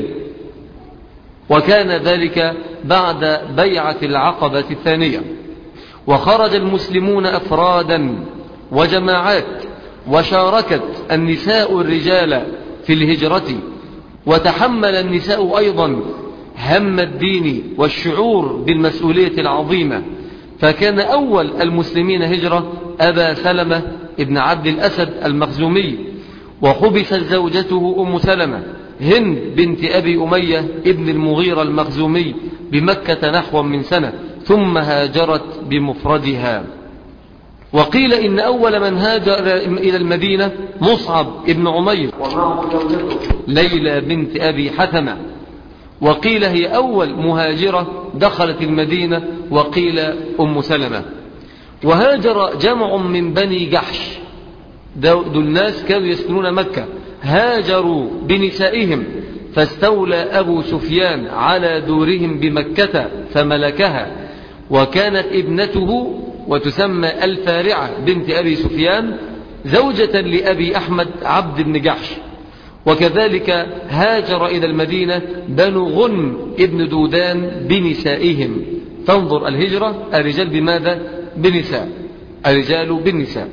وكان ذلك بعد بيعة العقبة الثانية. وخرج المسلمون أفرادا وجماعات، وشاركت النساء الرجال في الهجرة، وتحمل النساء أيضا هم الدين والشعور بالمسؤولية العظيمة. فكان أول المسلمين هجرة أبا سلمة ابن عبد الأسد المخزومي، وحبست زوجته أم سلمة هند بنت أبي أمية ابن المغيرة المخزومي بمكة نحو من سنة، ثم هاجرت بمفردها. وقيل إن أول من هاجر إلى المدينة مصعب ابن عمير ومعه زوجته ليلى بنت أبي حثمة، وقيل هي أول مهاجرة دخلت المدينة، وقيل أم سلمة. وهاجر جمع من بني جحش، دول الناس كانوا يسكنون مكة، هاجروا بنسائهم، فاستولى أبو سفيان على دورهم بمكة فملكها، وكانت ابنته وتسمى الفارعة بنت أبي سفيان زوجة لأبي أحمد عبد بن جحش. وكذلك هاجر إلى المدينة بنو غنم ابن دودان بنسائهم. تنظر الهجرة، الرجال بماذا؟ بنساء، الرجال بالنساء.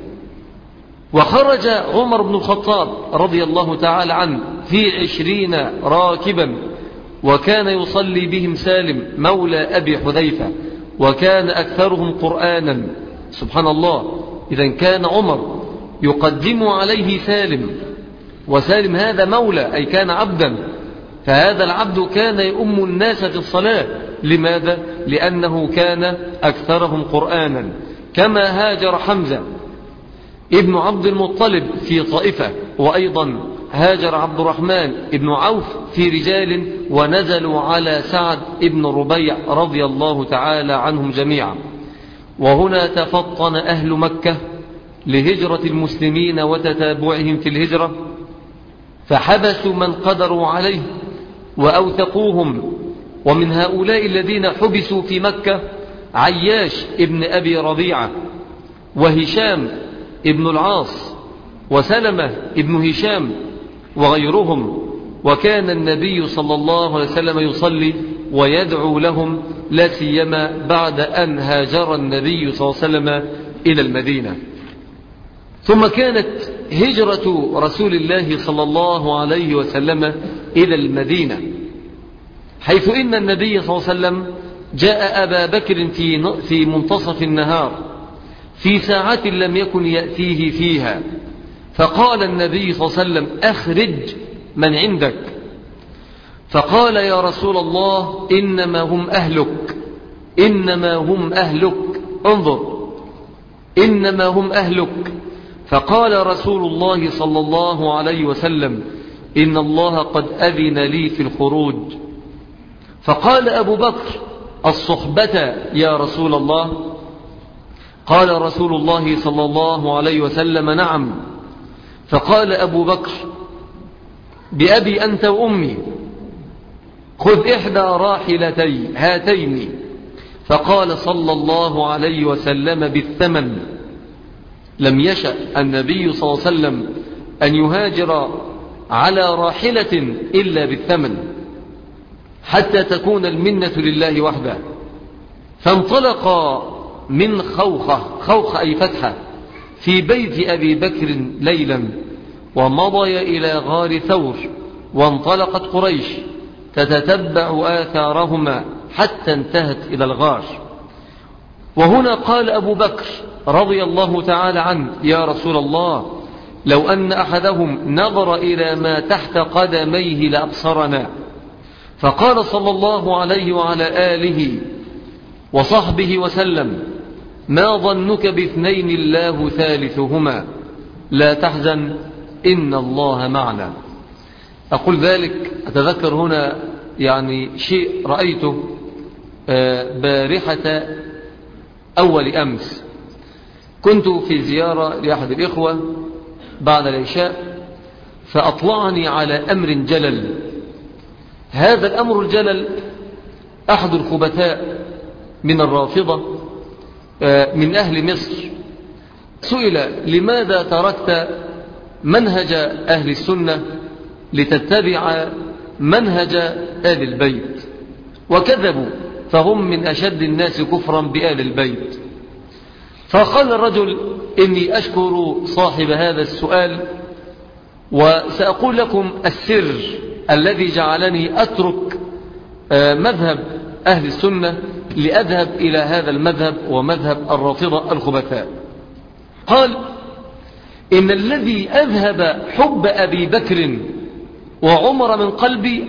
وخرج عمر بن الخطاب رضي الله تعالى عنه في 20 راكبا، وكان يصلي بهم سالم مولى أبي حذيفة، وكان أكثرهم قرآنا. سبحان الله. إذن كان عمر يقدم عليه سالم، وسالم هذا مولى أي كان عبدا، فهذا العبد كان يؤم الناس في الصلاة. لماذا؟ لأنه كان أكثرهم قرآنا. كما هاجر حمزة ابن عبد المطلب في طائفة، وأيضا هاجر عبد الرحمن ابن عوف في رجال، ونزلوا على سعد ابن ربيع رضي الله تعالى عنهم جميعا. وهنا تفطن أهل مكة لهجرة المسلمين وتتابعهم في الهجرة، فحبسوا من قدروا عليه وأوثقوهم. ومن هؤلاء الذين حبسوا في مكة عياش ابن أبي ربيعة، وهشام ابن العاص، وسلمة ابن هشام وغيرهم. وكان النبي صلى الله عليه وسلم يصلي ويدعو لهم، لا سيما بعد أن هاجر النبي صلى الله عليه وسلم إلى المدينة. ثم كانت هجرة رسول الله صلى الله عليه وسلم إلى المدينة حيث إن النبي صلى الله عليه وسلم جاء أبا بكر في منتصف النهار في ساعة لم يكن يأتيه فيها، فقال النبي صلى الله عليه وسلم: أخرج من عندك. فقال: يا رسول الله، إنما هم أهلك، إنما هم أهلك، انظر، إنما هم أهلك. فقال رسول الله صلى الله عليه وسلم: إن الله قد أذن لي في الخروج. فقال أبو بكر: الصحبة يا رسول الله؟ قال رسول الله صلى الله عليه وسلم: نعم. فقال أبو بكر: بأبي أنت وأمي، خذ إحدى راحلتي هاتين. فقال صلى الله عليه وسلم: بالثمن. لم يشأ النبي صلى الله عليه وسلم أن يهاجر على راحلة إلا بالثمن حتى تكون المنة لله وحده. فانطلق من خوخة أي فتحة في بيت أبي بكر ليلا، ومضي إلى غار ثور، وانطلقت قريش تتتبع آثارهما حتى انتهت إلى الغار. وهنا قال أبو بكر رضي الله تعالى عنه: يا رسول الله، لو أن أحدهم نظر إلى ما تحت قدميه لأبصرنا. فقال صلى الله عليه وعلى آله وصحبه وسلم: ما ظنك باثنين الله ثالثهما، لا تحزن إن الله معنا. أقول ذلك أتذكر هنا يعني شيء رأيته بارحة أول أمس. كنت في زيارة لأحد الإخوة بعد العشاء، فأطلعني على أمر جلل. هذا الأمر الجلل أحد الخبثاء من الرافضة من أهل مصر سئل: لماذا تركت منهج أهل السنة لتتبع منهج آل البيت؟ وكذبوا، فهم من أشد الناس كفرا بآل البيت. فقال الرجل: إني أشكر صاحب هذا السؤال، وسأقول لكم السر الذي جعلني أترك مذهب أهل السنة لأذهب إلى هذا المذهب ومذهب الرافضة الخبثاء. قال: إن الذي أذهب حب أبي بكر وعمر من قلبي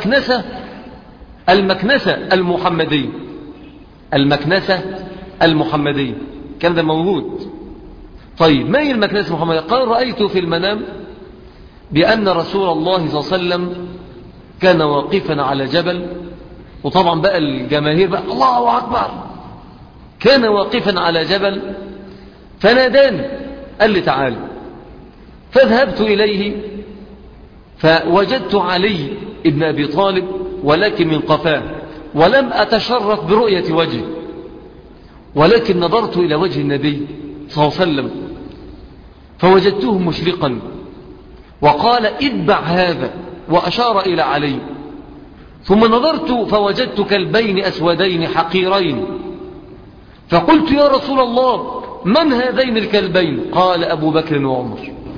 المكنسة المحمدية. المكنسة المحمدية كان ده موجود. طيب، ما هي المكنسة المحمدية؟ قال: رأيت في المنام بأن رسول الله صلى الله عليه وسلم كان واقفا على جبل، وطبعا بقى الجماهير بقى الله أكبر، كان واقفا على جبل فناداني، قال لي: تعال. فذهبت إليه فوجدت علي ابن أبي طالب ولكن من قفاه، ولم أتشرف برؤية وجهه، ولكن نظرت إلى وجه النبي صلى الله عليه وسلم فوجدته مشرقا، وقال: اتبع هذا، وأشار إلى علي. ثم نظرت فوجدت كلبين أسودين حقيرين، فقلت: يا رسول الله، من هذين الكلبين؟ قال: أبو بكر وعمر.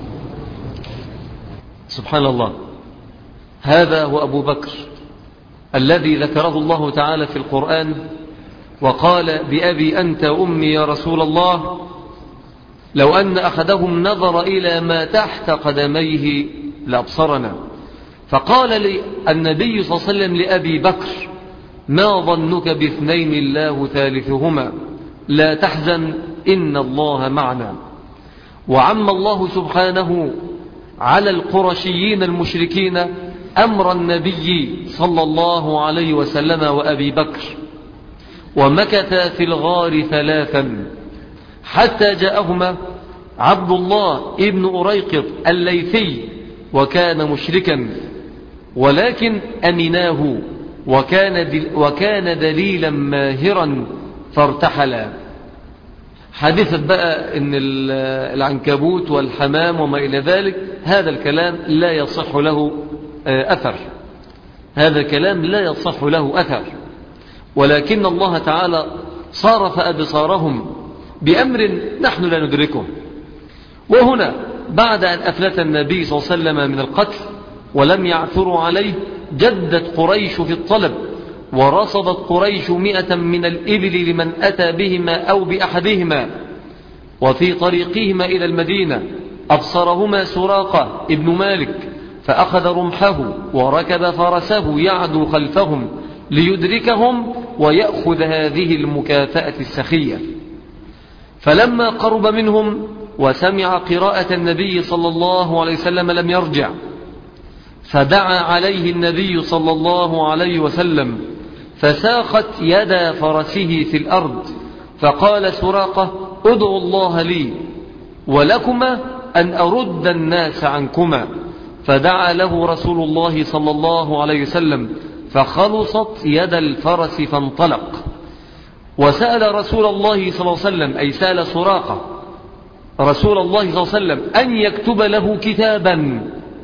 سبحان الله، هذا هو أبو بكر الذي ذكره الله تعالى في القرآن وقال: بأبي أنت وأمي يا رسول الله، لو أن أحدهم نظر إلى ما تحت قدميه لأبصرنا. فقال لي النبي صلى الله عليه وسلم لأبي بكر: ما ظنك باثنين الله ثالثهما، لا تحزن إن الله معنا. وعم الله سبحانه على القرشيين المشركين أمر النبي صلى الله عليه وسلم وأبي بكر، ومكث في الغار 3 حتى جاءهما عبد الله ابن أريقط الليثي، وكان مشركا ولكن أمناه، وكان دليلا ماهرا فارتحلا. حادثة بقى إن العنكبوت والحمام وما إلى ذلك، هذا الكلام لا يصح له أثر، هذا الكلام لا يصح له أثر، ولكن الله تعالى صارف أبصارهم بأمر نحن لا ندركه. وهنا بعد أن أفلت النبي صلى الله عليه وسلم من القتل، ولم يعثروا عليه جدت قريش في الطلب، ورصدت قريش 100 من الإبل لمن أتى بهما أو بأحدهما. وفي طريقهما إلى المدينة أبصرهما سراقة ابن مالك، فأخذ رمحه وركب فرسه يعدو خلفهم ليدركهم ويأخذ هذه المكافأة السخية. فلما قرب منهم وسمع قراءة النبي صلى الله عليه وسلم لم يرجع، فدعا عليه النبي صلى الله عليه وسلم، فساقت يد فرسه في الأرض، فقال سراقة: ادعوا الله لي ولكما أن أرد الناس عنكما. فدعا له رسول الله صلى الله عليه وسلم، فخلصت يد الفرس فانطلق. وسأل رسول الله صلى الله عليه وسلم، أي سأل سراقة رسول الله صلى الله عليه وسلم أن يكتب له كتابا،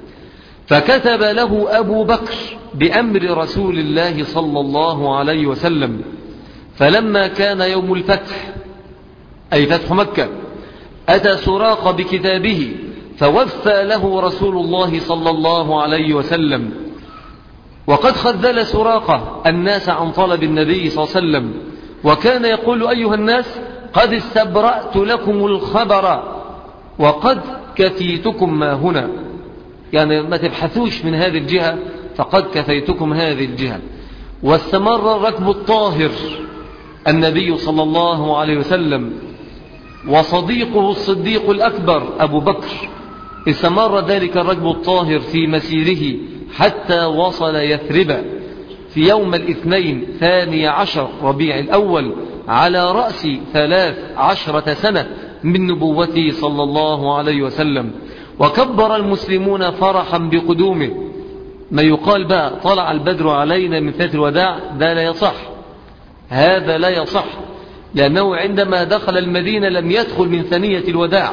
فكتب له أبو بكر بأمر رسول الله صلى الله عليه وسلم. فلما كان يوم الفتح، أي فتح مكة، أتى سراقة بكتابه، فوفى له رسول الله صلى الله عليه وسلم. وقد خذل سراقة الناس عن طلب النبي صلى الله عليه وسلم، وكان يقول: أيها الناس، قد استبرأت لكم الخبر وقد كفيتكم ما هنا، يعني ما تبحثوش من هذه الجهة، فقد كفيتكم هذه الجهة. واستمر ركب الطاهر النبي صلى الله عليه وسلم وصديقه الصديق الأكبر أبو بكر، استمر ذلك الركب الطاهر في مسيره حتى وصل يثرب في يوم الاثنين 12 ربيع الأول على رأس 13 سنة من نبوته صلى الله عليه وسلم. وكبر المسلمون فرحا بقدومه. ما يقال بقى طلع البدر علينا من ثلاث الوداع، ده لا يصح، هذا لا يصح، لأنه عندما دخل المدينة لم يدخل من ثنية الوداع،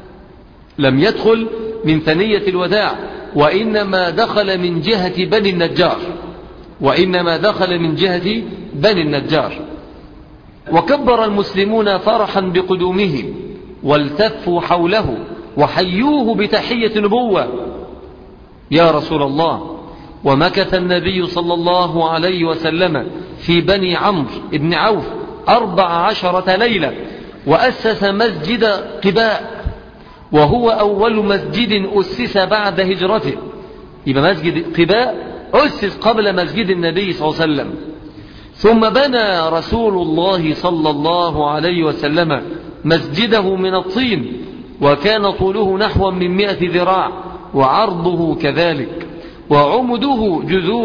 لم يدخل من ثنية الوداع، وإنما دخل من جهة بني النجار، وإنما دخل من جهة بني النجار. وكبر المسلمون فرحا بقدومه والتفوا حوله وحيوه بتحية نبوة: يا رسول الله. ومكث النبي صلى الله عليه وسلم في بني عمرو بن عوف 14 ليلة، وأسس مسجد قباء، وهو أول مسجد أسس بعد هجرته. يبقى مسجد قباء أسس قبل مسجد النبي صلى الله عليه وسلم. ثم بنى رسول الله صلى الله عليه وسلم مسجده من الطين، وكان طوله نحو من 100 ذراع، وعرضه كذلك، وعمده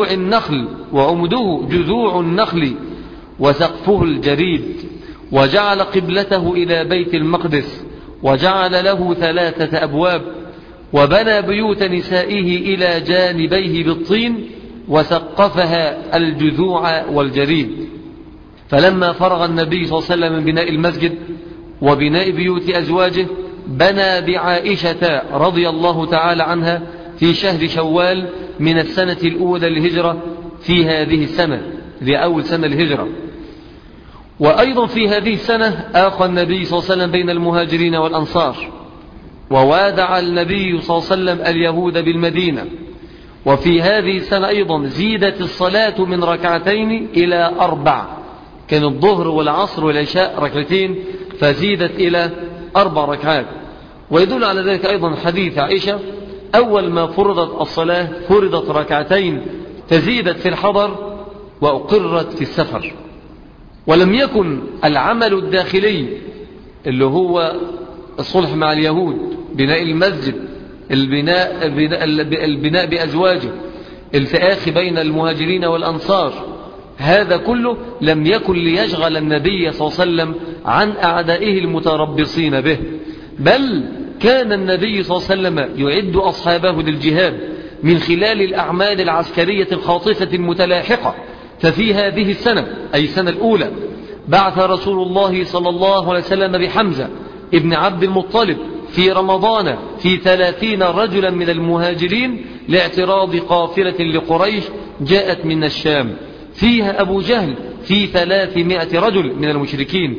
جذوع النخل وسقفه الجريد. وجعل قبلته إلى بيت المقدس، وجعل له 3 أبواب، وبنى بيوت نسائه إلى جانبيه بالطين، وسقفها الجذوع والجريد. فلما فرغ النبي صلى الله عليه وسلم من بناء المسجد وبناء بيوت أزواجه، بنى بعائشة رضي الله تعالى عنها في شهر شوال من السنة الأولى للهجرة، في هذه السنة لأول سنة الهجرة. وأيضا في هذه السنة آخى النبي صلى الله عليه وسلم بين المهاجرين والأنصار، ووادع النبي صلى الله عليه وسلم اليهود بالمدينة. وفي هذه السنة أيضا زيدت الصلاة من 2 إلى 4، كان الظهر والعصر والعشاء 2، فزيدت إلى 4 ركعات. ويدل على ذلك أيضا حديث عائشة: أول ما فرضت الصلاة فرضت 2 فزيدت في الحضر وأقرت في السفر. ولم يكن العمل الداخلي اللي هو الصلح مع اليهود، بناء المسجد، البناء بأزواجه، التآخي بين المهاجرين والأنصار، هذا كله لم يكن ليشغل النبي صلى الله عليه وسلم عن أعدائه المتربصين به، بل كان النبي صلى الله عليه وسلم يعد أصحابه للجهاد من خلال الأعمال العسكرية الخاطفة المتلاحقة. ففي هذه السنة، أي السنة الأولى، بعث رسول الله صلى الله عليه وسلم بحمزة ابن عبد المطلب في رمضان في 30 رجلا من المهاجرين لاعتراض قافلة لقريش جاءت من الشام، فيها أبو جهل في 300 رجل من المشركين،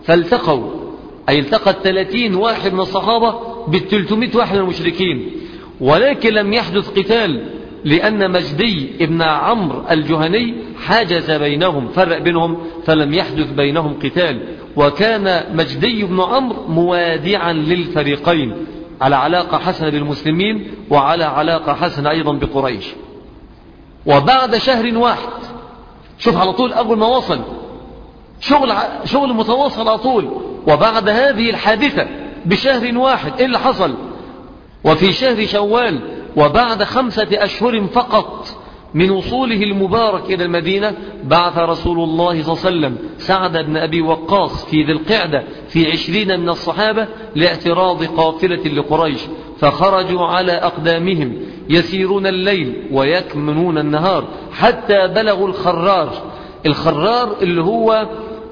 فالتقوا أي التقت 30 واحد من الصحابة ب300 واحد من المشركين، ولكن لم يحدث قتال لأن مجدي ابن عمرو الجهني حاجز بينهم، فرق بينهم، فلم يحدث بينهم قتال. وكان مجدي بن عمرو موادعا للفريقين، على علاقة حسنة بالمسلمين وعلى علاقة حسنة أيضا بقريش. وبعد شهر واحد، شوف على طول أول ما وصل شغل متواصل على طول، وبعد هذه الحادثة بشهر واحد إيه اللي حصل؟ وفي شهر شوال وبعد 5 أشهر فقط من وصوله المبارك إلى المدينة، بعث رسول الله صلى الله عليه وسلم سعد بن أبي وقاص في ذي القعدة في 20 من الصحابة لاعتراض قافلة لقريش، فخرجوا على أقدامهم يسيرون الليل ويكمنون النهار حتى بلغوا الخرار اللي هو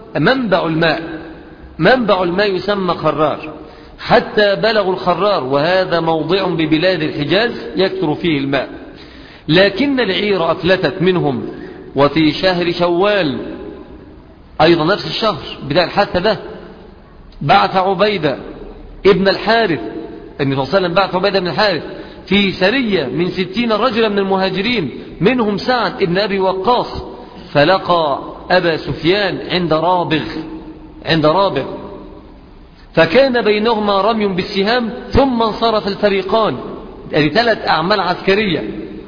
منبع الماء يسمى خرار، حتى بلغوا الخرار، وهذا موضع ببلاد الحجاز يكثر فيه الماء. لكن العير أفلتت منهم. وفي شهر شوال أيضا نفس الشهر بداية الحادثة ده، بعث عبيدة ابن الحارث، النبي صلى الله عليه وسلم بعث عبيدة ابن الحارث في سرية من 60 رجلا من المهاجرين، منهم سعد ابن أبي وقاص، فلقى أبا سفيان عند رابغ، فكان بينهما رمي بالسهام، ثم انصرف الفريقان. يعني 3 أعمال عسكرية.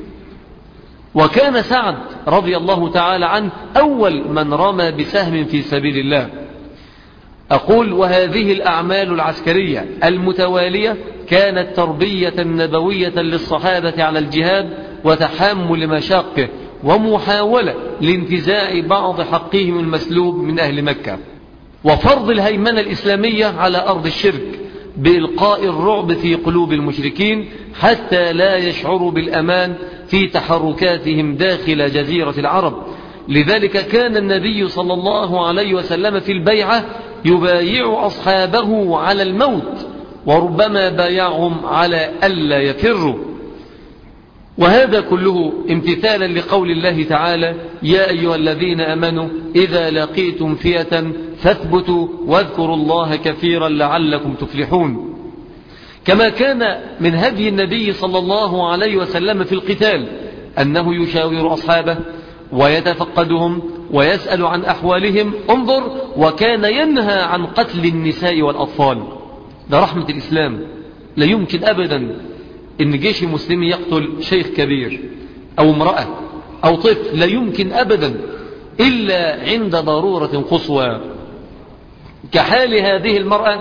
وكان سعد رضي الله تعالى عنه أول من رمى بسهم في سبيل الله. أقول وهذه الأعمال العسكرية المتوالية كانت تربية نبوية للصحابة على الجهاد وتحمل مشاقه، ومحاولة لانتزاع بعض حقهم المسلوب من أهل مكة، وفرض الهيمنة الإسلامية على أرض الشرك بإلقاء الرعب في قلوب المشركين حتى لا يشعروا بالأمان في تحركاتهم داخل جزيرة العرب. لذلك كان النبي صلى الله عليه وسلم في البيعة يبايع أصحابه على الموت، وربما بايعهم على ألا يفروا. وهذا كله امتثالا لقول الله تعالى: يا أيها الذين آمنوا إذا لقيتم فئة فاثبتوا واذكروا الله كثيرا لعلكم تفلحون. كما كان من هدي النبي صلى الله عليه وسلم في القتال أنه يشاور أصحابه ويتفقدهم ويسأل عن أحوالهم. انظر، وكان ينهى عن قتل النساء والأطفال. ده رحمة الإسلام. لا يمكن أبدا إن جيش مسلم يقتل شيخ كبير أو امرأة أو طفل، لا يمكن أبدا إلا عند ضرورة قصوى، كحال هذه المرأة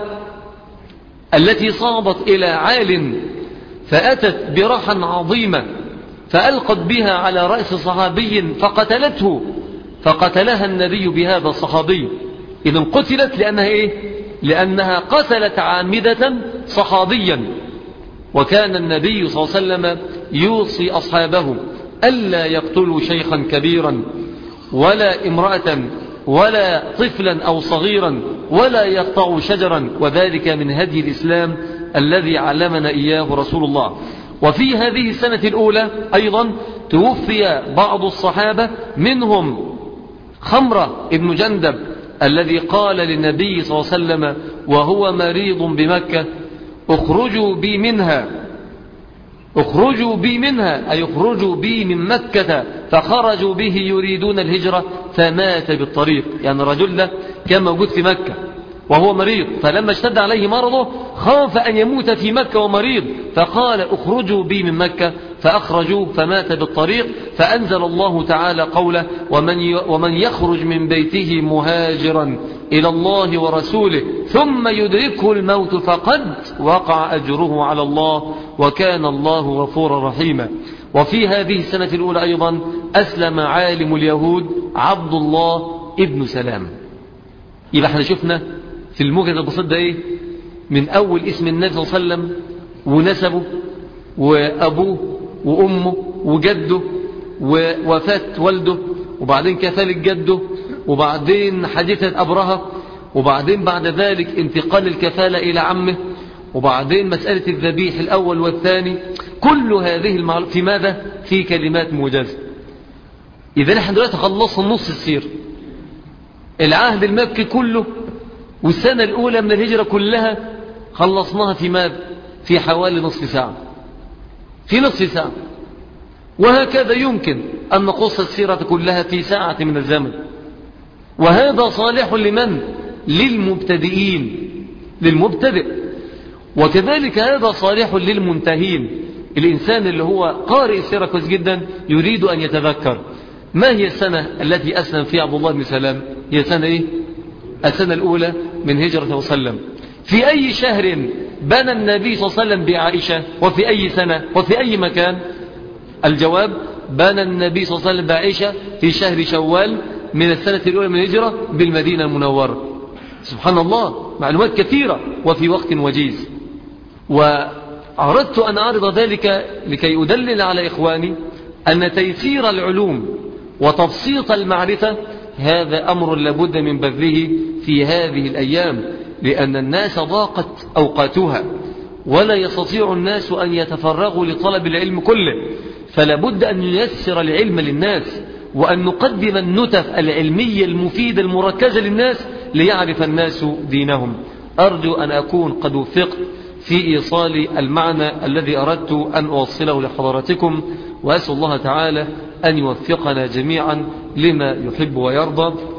التي صعدت إلى عال فأتت برحا عظيمة فألقت بها على رأس صحابي فقتلته، فقتلها النبي بهذا الصحابي. إذن قتلت لأنها إيه؟ لأنها قتلت عامدة صحابيا. وكان النبي صلى الله عليه وسلم يوصي أصحابه ألا يقتلوا شيخا كبيرا ولا امرأة ولا طفلا أو صغيرا ولا يقطعوا شجرا، وذلك من هدي الإسلام الذي علمنا إياه رسول الله. وفي هذه السنة الأولى أيضا توفي بعض الصحابة، منهم خمرة ابن جندب الذي قال للنبي صلى الله عليه وسلم وهو مريض بمكة: اخرجوا بي منها، أي اخرجوا بي من مكة. فخرجوا به يريدون الهجرة فمات بالطريق. يعني الرجل ده كان موجود في مكة وهو مريض، فلما اشتد عليه مرضه خاف أن يموت في مكة ومريض، فقال اخرجوا بي من مكة، فأخرجوه فمات بالطريق. فأنزل الله تعالى قوله: ومن يخرج من بيته مهاجرا إلى الله ورسوله ثم يدركه الموت فقد وقع أجره على الله وكان الله غفورا رحيما. وفي هذه السنة الأولى أيضا أسلم عالم اليهود عبد الله ابن سلام. يبقى احنا شفنا في الموجز البسيط ده ايه؟ من أول اسم النبي صلى الله عليه وسلم ونسبه وأبوه وأمه وجده ووفاة والده، وبعدين كفالة جده، وبعدين حادثة أبرهة، وبعدين بعد ذلك انتقال الكفالة إلى عمه، وبعدين مسألة الذبيح الأول والثاني. كل هذه المعلومات في ماذا؟ في كلمات موجزة. إذا نحن دلوقتي خلصنا نص السير، العهد المكي كله والسنة الأولى من الهجرة كلها خلصناها في ماذا؟ في حوالي نصف ساعة. في نصف ساعة، وهكذا يمكن أن نقص السيرة كلها في ساعة من الزمن. وهذا صالح لمن؟ للمبتدئين، للمبتدئ. وكذلك هذا صالح للمنتهين، الإنسان اللي هو قارئ السيرة كويس جدا يريد أن يتذكر ما هي السنة التي أسلم فيها عبد الله بن سلام. هي سنة إيه؟ السنة الأولى من هجرة وسلم. في أي شهر بنى النبي صلى الله عليه وسلم بعائشة؟ وفي أي سنة وفي أي مكان؟ الجواب: بنى النبي صلى الله عليه وسلم بعائشة في شهر شوال من السنة الأولى من الهجرة بالمدينة المنورة. سبحان الله، معلومات كثيرة وفي وقت وجيز. وأردت أن أعرض ذلك لكي أدلل على إخواني أن تيسير العلوم وتبسيط المعرفة هذا أمر لابد من بذله في هذه الأيام، لأن الناس ضاقت أوقاتها ولا يستطيع الناس أن يتفرغوا لطلب العلم كله، فلابد أن نيسر العلم للناس وأن نقدم النتف العلمية المفيدة المركزة للناس ليعرف الناس دينهم. أرجو أن أكون قد وفقت في إيصال المعنى الذي أردت أن أوصله لحضراتكم، وأسأل الله تعالى أن يوفقنا جميعا لما يحب ويرضى.